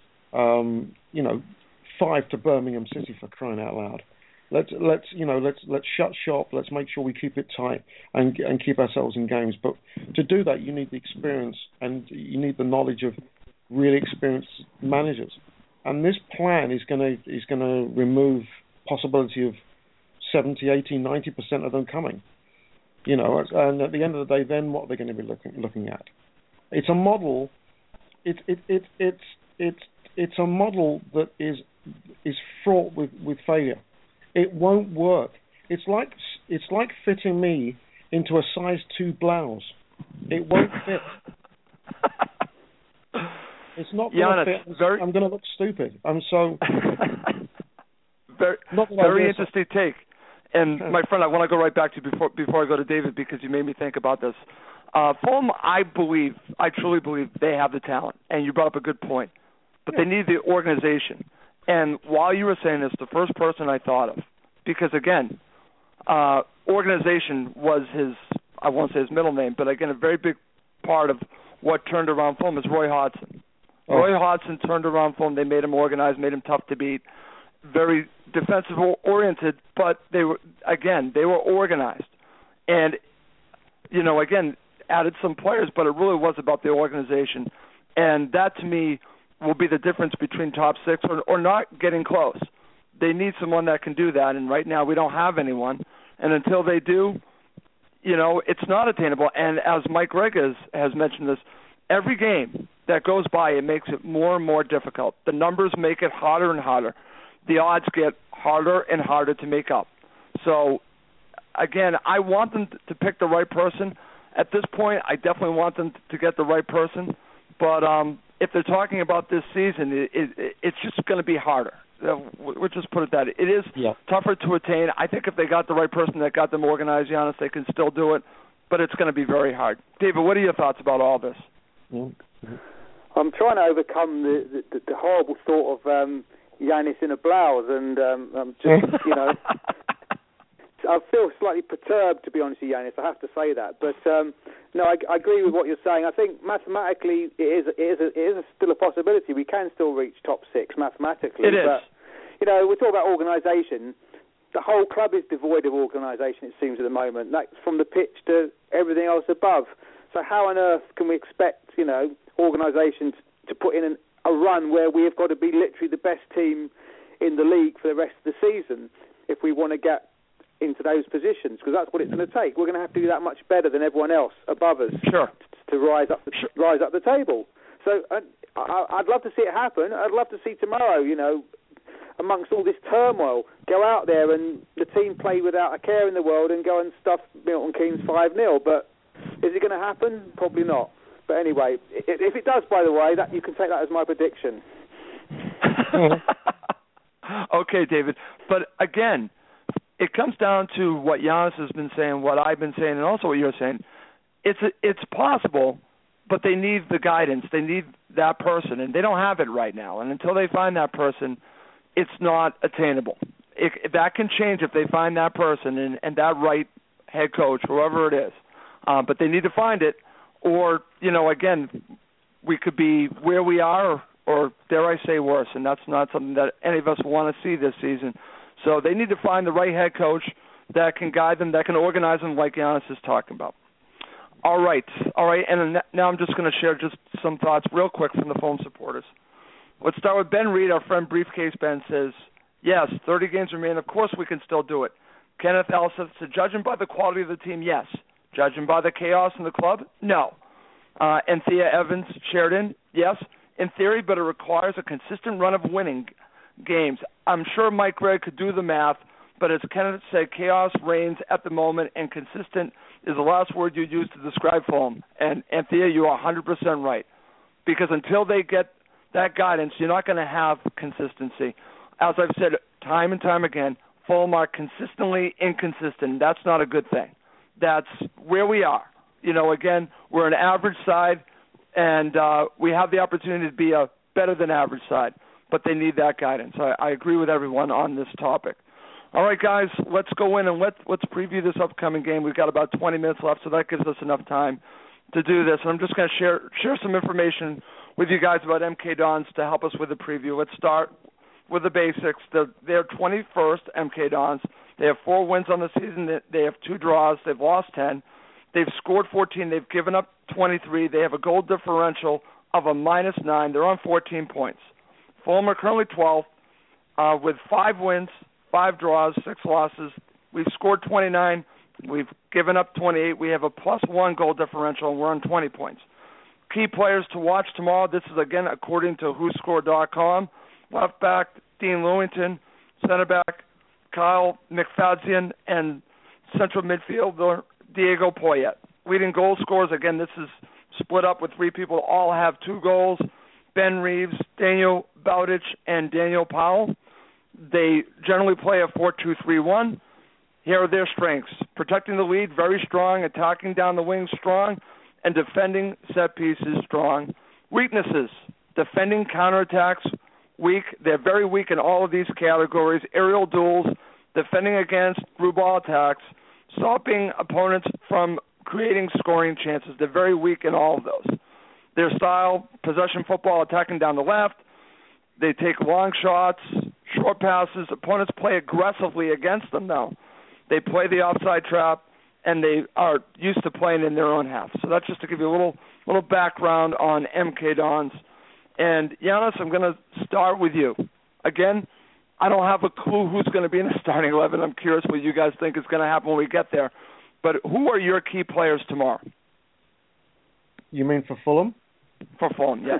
5 to Birmingham City for crying out loud. Let's shut shop. Let's make sure we keep it tight and keep ourselves in games. But to do that, you need the experience and you need the knowledge of really experienced managers. And this plan is going to remove possibility of 70, 80, 90% of them coming. And at the end of the day, then what they're going to be looking at. It's a model. It's a model that is fraught with failure. It won't work. It's like fitting me into a size 2 blouse. It won't fit. It's not going to fit. I'm going to look stupid. I'm so very interesting take. And my friend, I want to go right back to you before I go to David because you made me think about this. Fulham, I truly believe they have the talent, and you brought up a good point. But they need the organization. And while you were saying this, the first person I thought of, because again, organization was I won't say his middle name, but again, a very big part of what turned around Fulham is Roy Hodgson. Oh. Roy Hodgson turned around Fulham. They made him organized, made him tough to beat, very defensive oriented, but they were organized. And, again, added some players, but it really was about the organization. And that, to me, will be the difference between top 6 or not getting close. They need someone that can do that, and right now we don't have anyone. And until they do, it's not attainable. And as Mike Rega has mentioned this, every game that goes by, it makes it more and more difficult. The numbers make it harder and harder. The odds get harder and harder to make up. So, again, I want them to pick the right person. At this point, I definitely want them to get the right person. But if they're talking about this season, it's just going to be harder. We'll just put it that. It is tougher to attain. I think if they got the right person that got them organized, Giannis, they can still do it. But it's going to be very hard. David, what are your thoughts about all this? I'm trying to overcome the horrible thought of Giannis in a blouse, and I'm just, I feel slightly perturbed, to be honest with you, Giannis. I have to say that. But, no, I agree with what you're saying. I think mathematically it is still a possibility. We can still reach top 6 mathematically. It is. But, we talk about organisation. The whole club is devoid of organisation, it seems, at the moment. That's from the pitch to everything else above. So how on earth can we expect, organisation to put in a run where we have got to be literally the best team in the league for the rest of the season if we want to get into those positions? Because that's what it's going to take. We're going to have to do that much better than everyone else above us to rise up the table. So I'd love to see it happen. I'd love to see tomorrow, amongst all this turmoil, go out there and the team play without a care in the world and go and stuff Milton Keynes 5-0. But Is it going to happen? Probably not. But anyway, if it does, by the way, that you can take that as my prediction. Okay, David. But again, it comes down to what Giannis has been saying, what I've been saying, and also what you're saying. It's possible, but they need the guidance. They need that person, and they don't have it right now. And until they find that person, it's not attainable. That can change if they find that person and that right head coach, whoever it is. But they need to find it, or, again, we could be where we are, or dare I say worse, and that's not something that any of us want to see this season. So they need to find the right head coach that can guide them, that can organize them like Giannis is talking about. All right, and now I'm just going to share just some thoughts real quick from the phone supporters. Let's start with Ben Reed, our friend Briefcase Ben says, yes, 30 games remain. Of course we can still do it. Kenneth Ellis said, judging by the quality of the team, yes. Judging by the chaos in the club, no. And Thea Evans shared in, yes, in theory, but it requires a consistent run of winning games. I'm sure Mike Gregg could do the math, but as Kenneth said, chaos reigns at the moment, and consistent is the last word you use to describe Fulham. And Thea, you are 100% right. Because until they get that guidance, you're not going to have consistency. As I've said time and time again, Fulham are consistently inconsistent. That's not a good thing. That's where we are. Again, we're an average side, and we have the opportunity to be a better than average side, but they need that guidance. I agree with everyone on this topic. All right, guys, let's go in and let's preview this upcoming game. We've got about 20 minutes left, so that gives us enough time to do this. And I'm just going to share some information with you guys about MK Dons to help us with the preview. Let's start with the basics. They're 21st, MK Dons. They have 4 wins on the season. They have 2 draws. They've lost 10. They've scored 14. They've given up 23. They have a goal differential of a -9. They're on 14 points. Fulham are currently 12th with 5 wins, 5 draws, 6 losses. We've scored 29. We've given up 28. We have a +1 goal differential, and we're on 20 points. Key players to watch tomorrow. This is, again, according to WhoScored.com. Left back, Dean Lewington. Center back, Kyle McFadzean. And central midfielder, Diego Poyet. Leading goal scorers, again, this is split up with 3 people. All have 2 goals. Ben Reeves, Daniel Bowditch, and Daniel Powell. They generally play a 4-2-3-1. Here are their strengths. Protecting the lead, very strong. Attacking down the wing, strong. And defending set pieces, strong. Weaknesses, defending counterattacks, weak. They're very weak in all of these categories. Aerial duels, defending against through ball attacks, stopping opponents from creating scoring chances. They're very weak in all of those. Their style, possession football, attacking down the left. They take long shots, short passes. Opponents play aggressively against them, though. They play the offside trap, and they are used to playing in their own half. So that's just to give you a little background on MK Dons. And, Giannis, I'm going to start with you. Again, I don't have a clue who's going to be in the starting 11. I'm curious what you guys think is going to happen when we get there. But who are your key players tomorrow? You mean for Fulham? For Fulham, yes.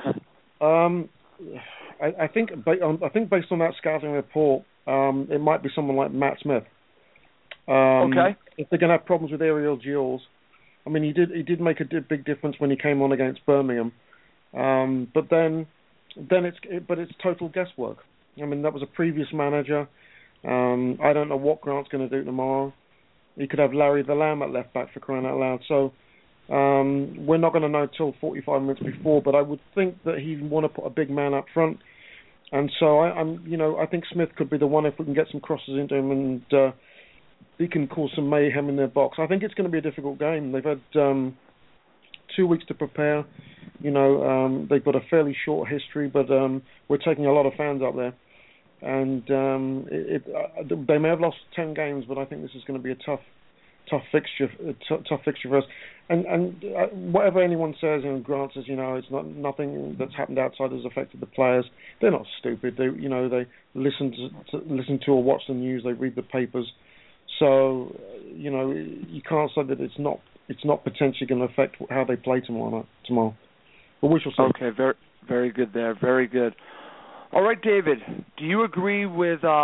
I think based on that scouting report, it might be someone like Matt Smith. Okay. If they're going to have problems with aerial duels, I mean, he did make a big difference when he came on against Birmingham, but then it's total guesswork. I mean, that was a previous manager. I don't know what Grant's going to do tomorrow. He could have Larry the Lamb at left back, for crying out loud. So we're not going to know till 45 minutes before. But I would think that he'd want to put a big man up front. And so I think Smith could be the one if we can get some crosses into him and he can cause some mayhem in their box. I think it's going to be a difficult game. They've had 2 weeks to prepare. They've got a fairly short history, but we're taking a lot of fans up there. And they may have lost 10 games, but I think this is going to be a tough fixture for us. And whatever anyone says, and Grant says, it's nothing that's happened outside has affected the players. They're not stupid. They listen to or watch the news. They read the papers. So you can't say that it's not potentially going to affect how they play tomorrow. But we shall see. Okay, very, very good there. Very good. All right, David, do you agree with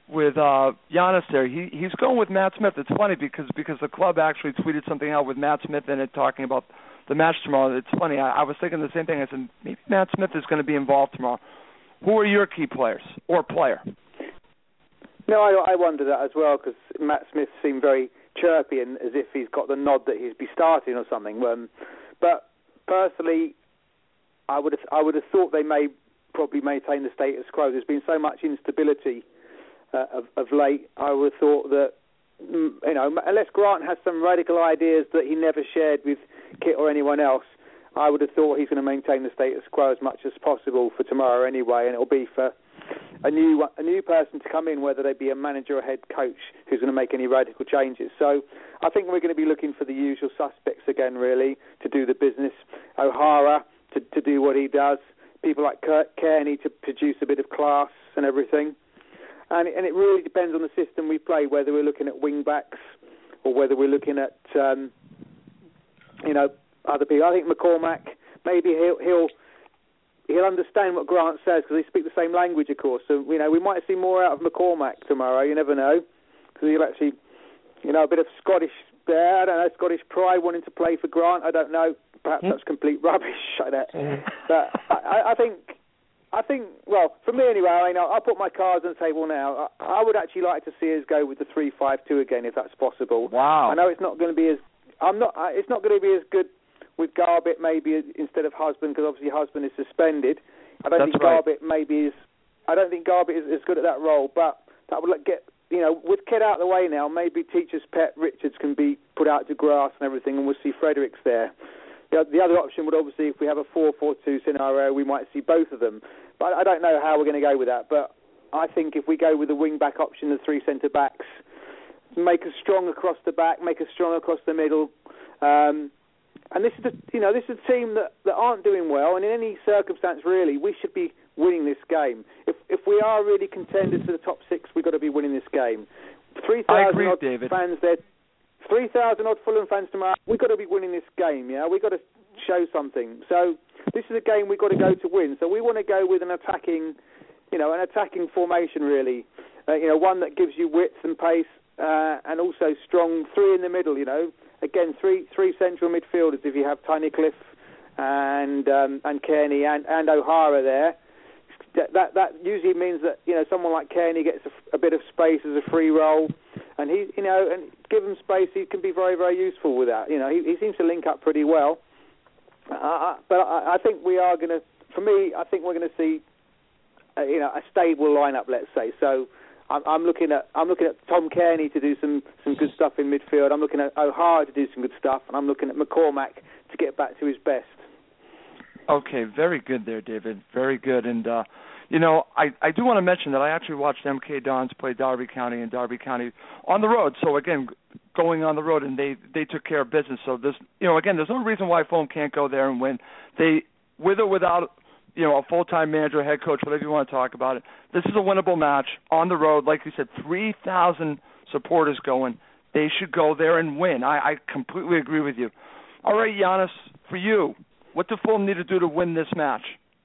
Giannis there. He's going with Matt Smith. It's funny because the club actually tweeted something out with Matt Smith in it talking about the match tomorrow. It's funny. I was thinking the same thing. I said maybe Matt Smith is going to be involved tomorrow. Who are your key players or player? No, I wonder that as well because Matt Smith seemed very chirpy and as if he's got the nod that he'd be starting or something. But personally, I would have thought they may probably maintain the status quo. There's been so much instability of late. I would have thought that unless Grant has some radical ideas that he never shared with Kit or anyone else, I would have thought he's going to maintain the status quo as much as possible for tomorrow anyway, and it'll be for a new person to come in, whether they be a manager or head coach, who's going to make any radical changes. So I think we're going to be looking for the usual suspects again, really, to do the business. O'Hara to do what he does. People like Kearney to produce a bit of class and everything. And it really depends on the system we play, whether we're looking at wing-backs or whether we're looking at, other people. I think McCormack, maybe he'll understand what Grant says because they speak the same language, of course. So, we might see more out of McCormack tomorrow. You never know. Because he'll actually, a bit of Scottish there. I don't know, Scottish pride wanting to play for Grant. I don't know. Perhaps that's complete rubbish. But I think, well, for me anyway, I'll put my cards on the table now. I would actually like to see us go with the 3-5-2 again, if that's possible. Wow. I know it's not going to be as good with Garbett maybe instead of Husband, because obviously Husband is suspended. I don't think Garbett is as good at that role, but that would get, with Kid out of the way now, maybe Teacher's Pet Richards can be put out to grass and everything, and we'll see Fredericks there. The other option would obviously, if we have a 4-4-2 scenario, we might see both of them. But I don't know how we're going to go with that. But I think if we go with the wing-back option, the three centre-backs, make us strong across the back, make us strong across the middle. And this is a team that aren't doing well. And in any circumstance, really, we should be winning this game. If we are really contenders for the top six, we've got to be winning this game. 3,000 odd fans there. 3,000 odd Fulham fans tomorrow. We've got to be winning this game, yeah? We've got to show something. So this is a game we've got to go to win. So we want to go with an attacking formation, really. One that gives you width and pace, and also strong three in the middle, Again, three central midfielders if you have Tunnicliffe and Kearney and O'Hara there. That usually means that someone like Kearney gets a bit of space as a free role, and he and give him space, he can be very, very useful with that. He seems to link up pretty well. But I think we are going to. For me, I think we're going to see a stable lineup, let's say. So I'm looking at Tom Kearney to do some good stuff in midfield. I'm looking at O'Hara to do some good stuff, and I'm looking at McCormack to get back to his best. Okay, very good there, David. Very good. And, I do want to mention that I actually watched MK Dons play Derby County and Derby County on the road. So, again, going on the road, and they took care of business. So, there's no reason why Fulham can't go there and win. They, with or without, a full-time manager, head coach, whatever you want to talk about it, this is a winnable match on the road. Like you said, 3,000 supporters going. They should go there and win. I completely agree with you. All right, Giannis, for you, what do Fulham need to do to win this match?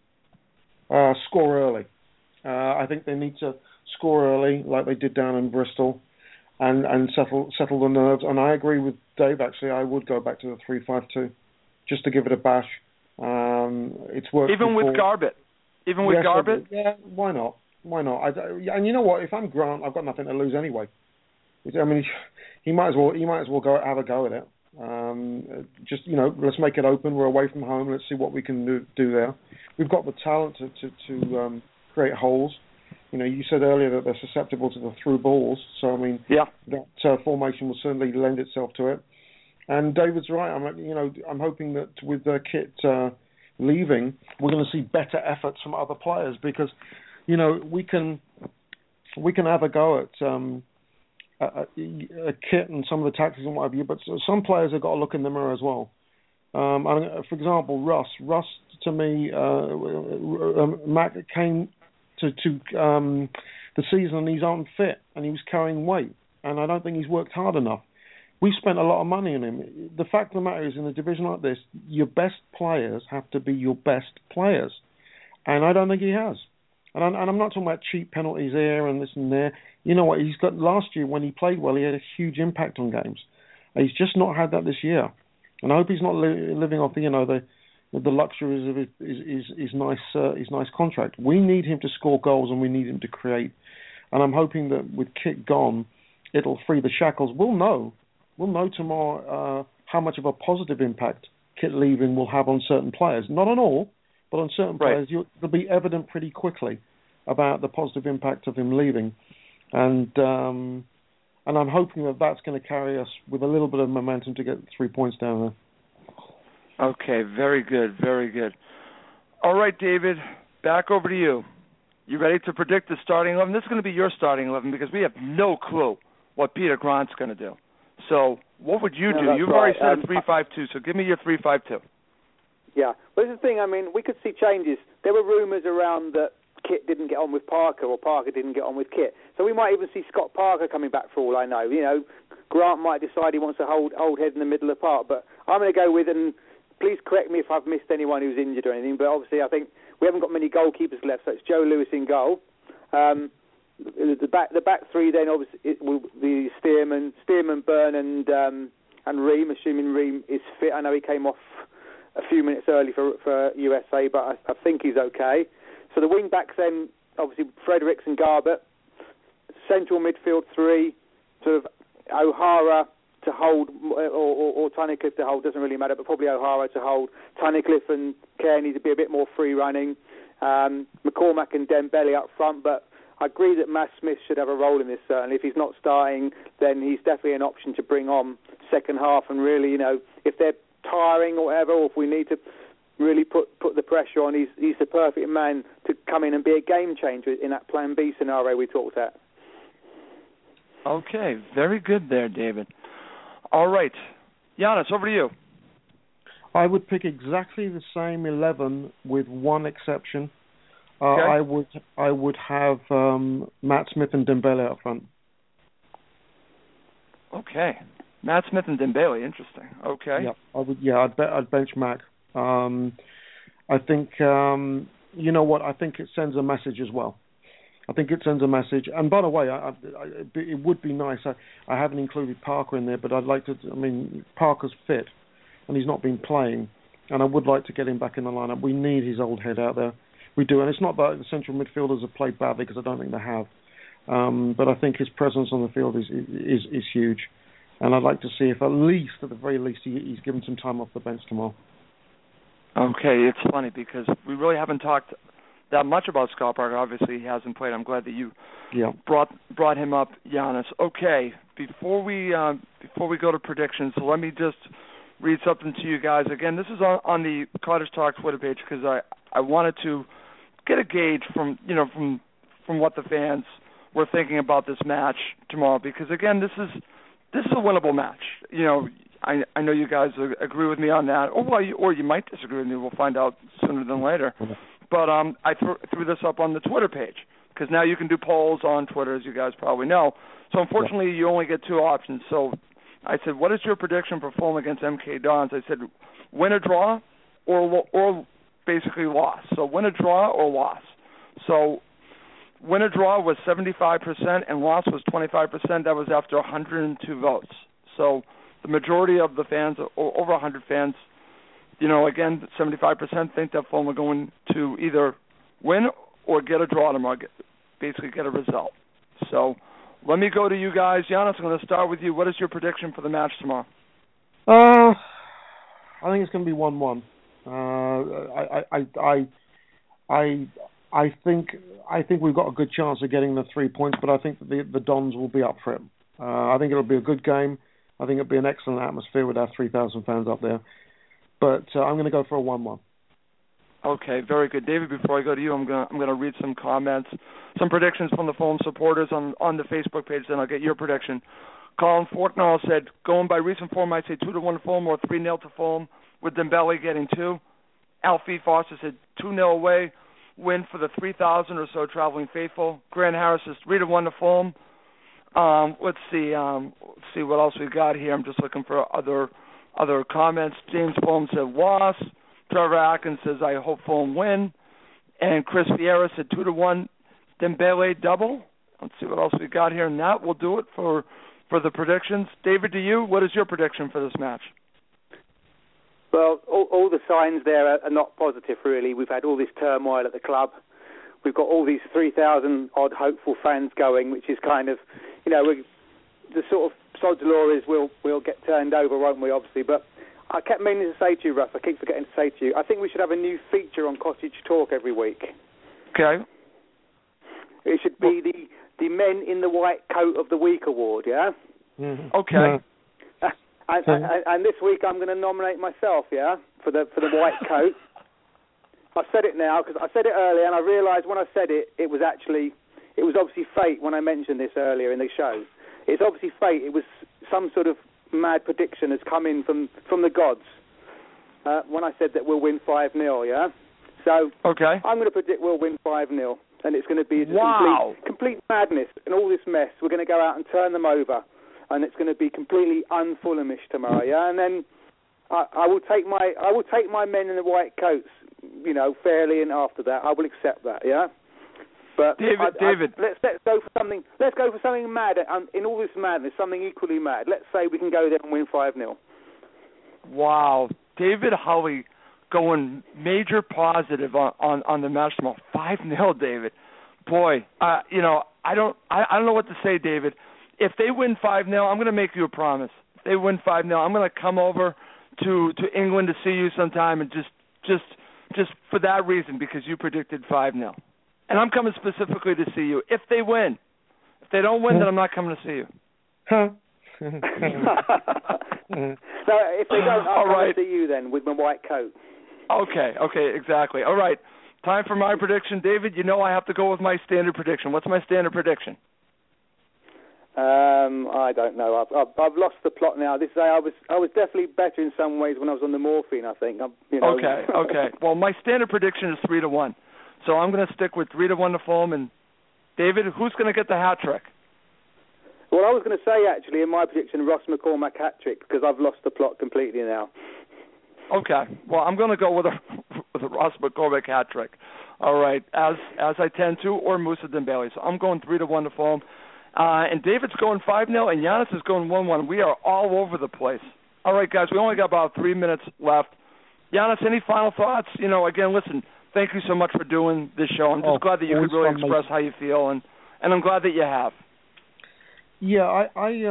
Score early. I think they need to score early, like they did down in Bristol, and settle the nerves. And I agree with Dave. Actually, I would go back to the 3-5-2, just to give it a bash. It's worked even before. With Garbett. Even with Garbett. Yeah, why not? Why not? And you know what? If I'm Grant, I've got nothing to lose anyway. I mean, he might as well go have a go at it. Let's make it open. We're away from home. Let's see what we can do there. We've got the talent to create holes. You said earlier that they're susceptible to the through balls. So, I mean, that formation will certainly lend itself to it. And David's right. I'm hoping that with Kit leaving, we're going to see better efforts from other players because, we can have a go at a Kit and some of the tactics and what have you, but some players have got to look in the mirror as well. For example, Russ to me, Mac came to the season and he's unfit and he was carrying weight, and I don't think he's worked hard enough. We spent a lot of money on him. The fact of the matter is, in a division like this, your best players have to be your best players, and I don't think he has. And I'm not talking about cheap penalties here and this and there. you know what, he's got last year when he played well, he had a huge impact on games. And he's just not had that this year. And I hope he's not living off the luxuries of his nice contract. We need him to score goals and we need him to create. And I'm hoping that with Kit gone, it'll free the shackles. We'll know tomorrow how much of a positive impact Kit leaving will have on certain players. Not on all, but on certain players. It'll be evident pretty quickly about the positive impact of him leaving. And I'm hoping that that's going to carry us with a little bit of momentum to get 3 points down there. Okay, very good, very good. All right, David, back over to you. You ready to predict the starting 11? This is going to be your starting 11 because we have no clue what Peter Grant's going to do. So what would you do? You've already said a 3-5-2, so give me your 3-5-2. Yeah, but here's the thing. I mean, we could see changes. There were rumours around that Kit didn't get on with Parker or Parker didn't get on with Kit. So we might even see Scott Parker coming back for all I know. You know, Grant might decide he wants to hold head in the middle of the park. But I'm going to go with, and please correct me if I've missed anyone who's injured or anything, but obviously I think we haven't got many goalkeepers left, so it's Joe Lewis in goal. The back three then obviously it will be Stearman, Byrne and Ream, assuming Ream is fit. I know he came off a few minutes early for USA, but I think he's okay. So the wing backs then, obviously Fredericks and Garbett. Central midfield three, sort of O'Hara to hold, or Tunnicliffe to hold, doesn't really matter, but probably O'Hara to hold. Tunnicliffe and Kearney to be a bit more free running. McCormack and Dembele up front, but I agree that Matt Smith should have a role in this, certainly. If he's not starting, then he's definitely an option to bring on second half, and really, you know, if they're tiring or whatever, or if we need to really put the pressure on, he's the perfect man to come in and be a game changer in that Plan B scenario we talked at. Okay, very good there, David. All right, Giannis, over to you. I would pick exactly the same 11 with one exception. Okay. I would have Matt Smith and Dembele up front. Okay, Matt Smith and Dembele, interesting. Okay. Yeah, I'd bench Mac. I think you know what? I think it sends a message as well. I think it sends a message. And by the way, it would be nice. I haven't included Parker in there, but I'd like to. I mean, Parker's fit, and he's not been playing, and I would like to get him back in the lineup. We need his old head out there. We do, and it's not that the central midfielders have played badly, because I don't think they have. But I think his presence on the field is huge, and I'd like to see if at the very least, he's given some time off the bench tomorrow. Okay, it's funny because we really haven't talked that much about Scott Parker. Obviously, he hasn't played. I'm glad that you brought him up, Giannis. Okay, before we go to predictions, so let me just read something to you guys. Again, this is on the Cottage Talk Twitter page because I wanted to get a gauge from what the fans were thinking about this match tomorrow, because again, this is a winnable match. You know, I know you guys agree with me on that, or you might disagree with me. We'll find out sooner than later. But I threw this up on the Twitter page because now you can do polls on Twitter, as you guys probably know. So unfortunately, you only get two options. So I said, what is your prediction for Fulham against MK Dons? I said, win or draw, or basically loss. So win or draw or loss. So win or draw was 75% and loss was 25%. That was after 102 votes. So the majority of the fans, over 100 fans, again, 75% think that Fulham are going to either win or get a draw tomorrow, basically get a result. So let me go to you guys. Giannis, I'm going to start with you. What is your prediction for the match tomorrow? I think it's going to be 1-1. I think we've got a good chance of getting the 3 points, but I think that the Dons will be up for it. I think it'll be a good game. I think it'll be an excellent atmosphere with our 3,000 fans up there. But I'm going to go for a 1-1. Okay, very good. David, before I go to you, I'm going to read some comments, some predictions from the Fulham supporters on the Facebook page, then I'll get your prediction. Colin Fortnall said, going by recent form, I say 2-1 Fulham or 3-0 to Fulham, with Dembele getting 2. Alfie Foster said 2-0 away, win for the 3,000 or so traveling faithful. Grant Harris says 3-1 to Fulham. Let's see what else we got here. I'm just looking for other comments. James Fulham said loss. Trevor Atkins says, I hope Fulham win. And Chris Vieira said 2-1 Dembele double. Let's see what else we got here. And that will do it for the predictions. David, to you, what is your prediction for this match? Well, all the signs there are not positive, really. We've had all this turmoil at the club. We've got all these 3,000-odd hopeful fans going, which is kind of, the sort of sod's law is we'll get turned over, won't we, obviously. But I kept meaning to say to you, Russ, I keep forgetting to say to you, I think we should have a new feature on Cottage Talk every week. Okay. It should be the Men in the White Coat of the Week award, yeah? Mm-hmm. Okay. And this week I'm going to nominate myself, yeah, for the white coat. I said it now because I said it earlier, and I realised when I said it, it was obviously fate when I mentioned this earlier in the show. It's obviously fate. It was some sort of mad prediction has come in from the gods when I said that we'll win 5-0, yeah? So okay. I'm going to predict we'll win 5-0, and it's going to be complete madness and all this mess. We're going to go out and turn them over. And it's going to be completely un-Fulhamish tomorrow, yeah. And then I will take my men in the white coats, fairly. And after that, I will accept that, yeah. But David, let's go for something. Let's go for something mad. In all this madness, something equally mad. Let's say we can go there and win 5-0. Wow, David Hulley going major positive on the match tomorrow. 5-0, David. Boy, I don't know what to say, David. If they win 5-0, I'm going to make you a promise. If they win 5-0, I'm going to come over to England to see you sometime, and just for that reason, because you predicted 5-0. And I'm coming specifically to see you if they win. If they don't win, then I'm not coming to see you. So if they don't, I'll come to see you then with my white coat. Okay, exactly. All right, time for my prediction. David, I have to go with my standard prediction. What's my standard prediction? I don't know. I've lost the plot now. I was definitely better in some ways when I was on the morphine, I think. Okay. Well, my standard prediction is 3-1. So I'm going to stick with 3-1 to Fulham. And David, who's going to get the hat trick? Well, I was going to say, actually, in my prediction, Ross McCormack hat trick, because I've lost the plot completely now. Okay. Well, I'm going to go with a Ross McCormack hat trick. All right, as I tend to, or Moussa Dembele. So I'm going 3-1 to Fulham. And David's going 5-0, and Giannis is going 1-1. We are all over the place. All right, guys, we only got about 3 minutes left. Giannis, any final thoughts? Again, listen, thank you so much for doing this show. I'm just glad that you could really express how you feel, and I'm glad that you have. Yeah,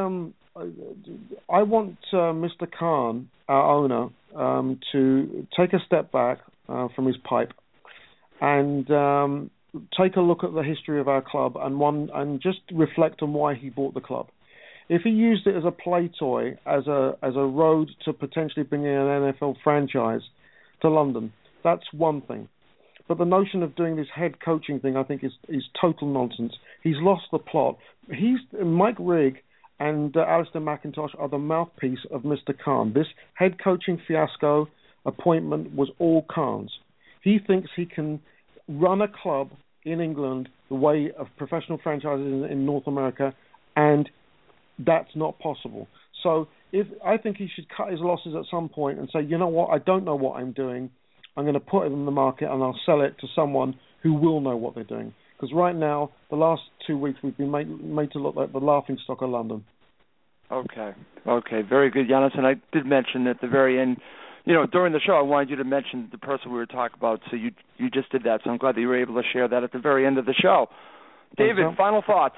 I want Mr. Khan, our owner, to take a step back from his pipe and take a look at the history of our club and just reflect on why he bought the club. If he used it as a play toy, as a road to potentially bringing an NFL franchise to London, that's one thing. But the notion of doing this head coaching thing, I think, is total nonsense. He's lost the plot. Mike Rigg and Alistair McIntosh are the mouthpiece of Mr. Khan. This head coaching fiasco appointment was all Khan's. He thinks he can run a club in England the way of professional franchises in North America, and that's not possible. So I think he should cut his losses at some point and say, you know what, I don't know what I'm doing. I'm going to put it in the market and I'll sell it to someone who will know what they're doing. Because right now, the last 2 weeks, we've been made to look like the laughingstock of London. Okay, very good, Giannis. And I did mention at the very end, during the show, I wanted you to mention the person we were talking about, so you just did that. So I'm glad that you were able to share that at the very end of the show. David, final thoughts?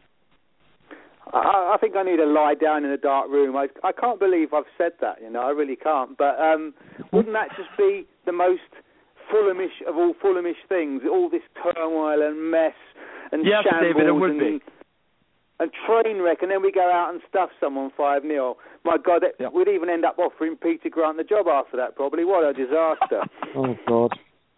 I think I need to lie down in a dark room. I can't believe I've said that, I really can't. But wouldn't that just be the most Fulhamish of all Fulhamish things? All this turmoil and mess and yes, shambles David, it would be. And train wreck, and then we go out and stuff someone 5-0. My God, we'd even end up offering Peter Grant the job after that, probably. What a disaster. Oh, God.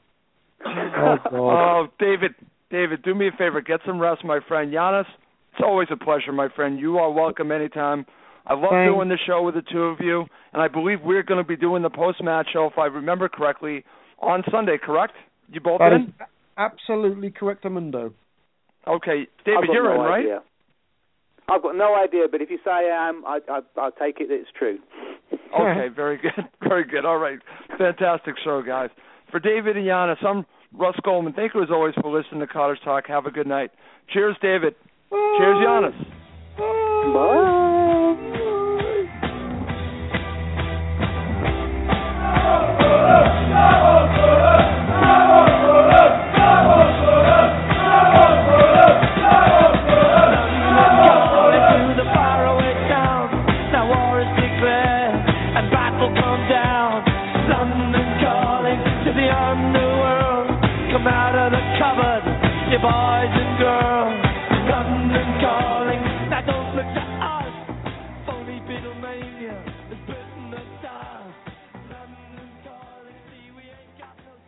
Oh, David, do me a favor. Get some rest, my friend. Giannis, it's always a pleasure, my friend. You are welcome anytime. I love doing the show with the two of you, and I believe we're going to be doing the post-match show, if I remember correctly, on Sunday, correct? You both in? That is absolutely correct, Amundo. Okay. David, you're in, right? Idea. I've got no idea, but if you say I am, I'll take it that it's true. Okay, very good. Very good. All right. Fantastic show, guys. For David and Giannis, I'm Russ Goldman. Thank you, as always, for listening to Cottage Talk. Have a good night. Cheers, David. Cheers, Giannis. Bye. Boys and girls, London calling. Now don't look to us. Phony Beatlemania is bitten the dust. London calling. See, we ain't got no.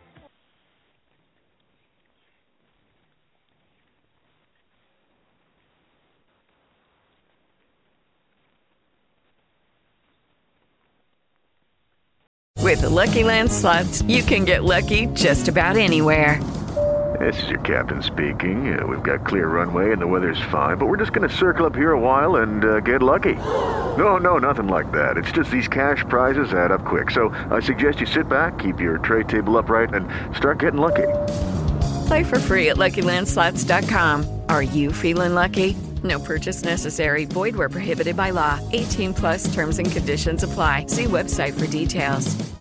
With the Lucky Land Slots, you can get lucky just about anywhere. This is your captain speaking. We've got clear runway and the weather's fine, but we're just going to circle up here a while and get lucky. No, nothing like that. It's just these cash prizes add up quick. So I suggest you sit back, keep your tray table upright, and start getting lucky. Play for free at LuckyLandSlots.com. Are you feeling lucky? No purchase necessary. Void where prohibited by law. 18+ terms and conditions apply. See website for details.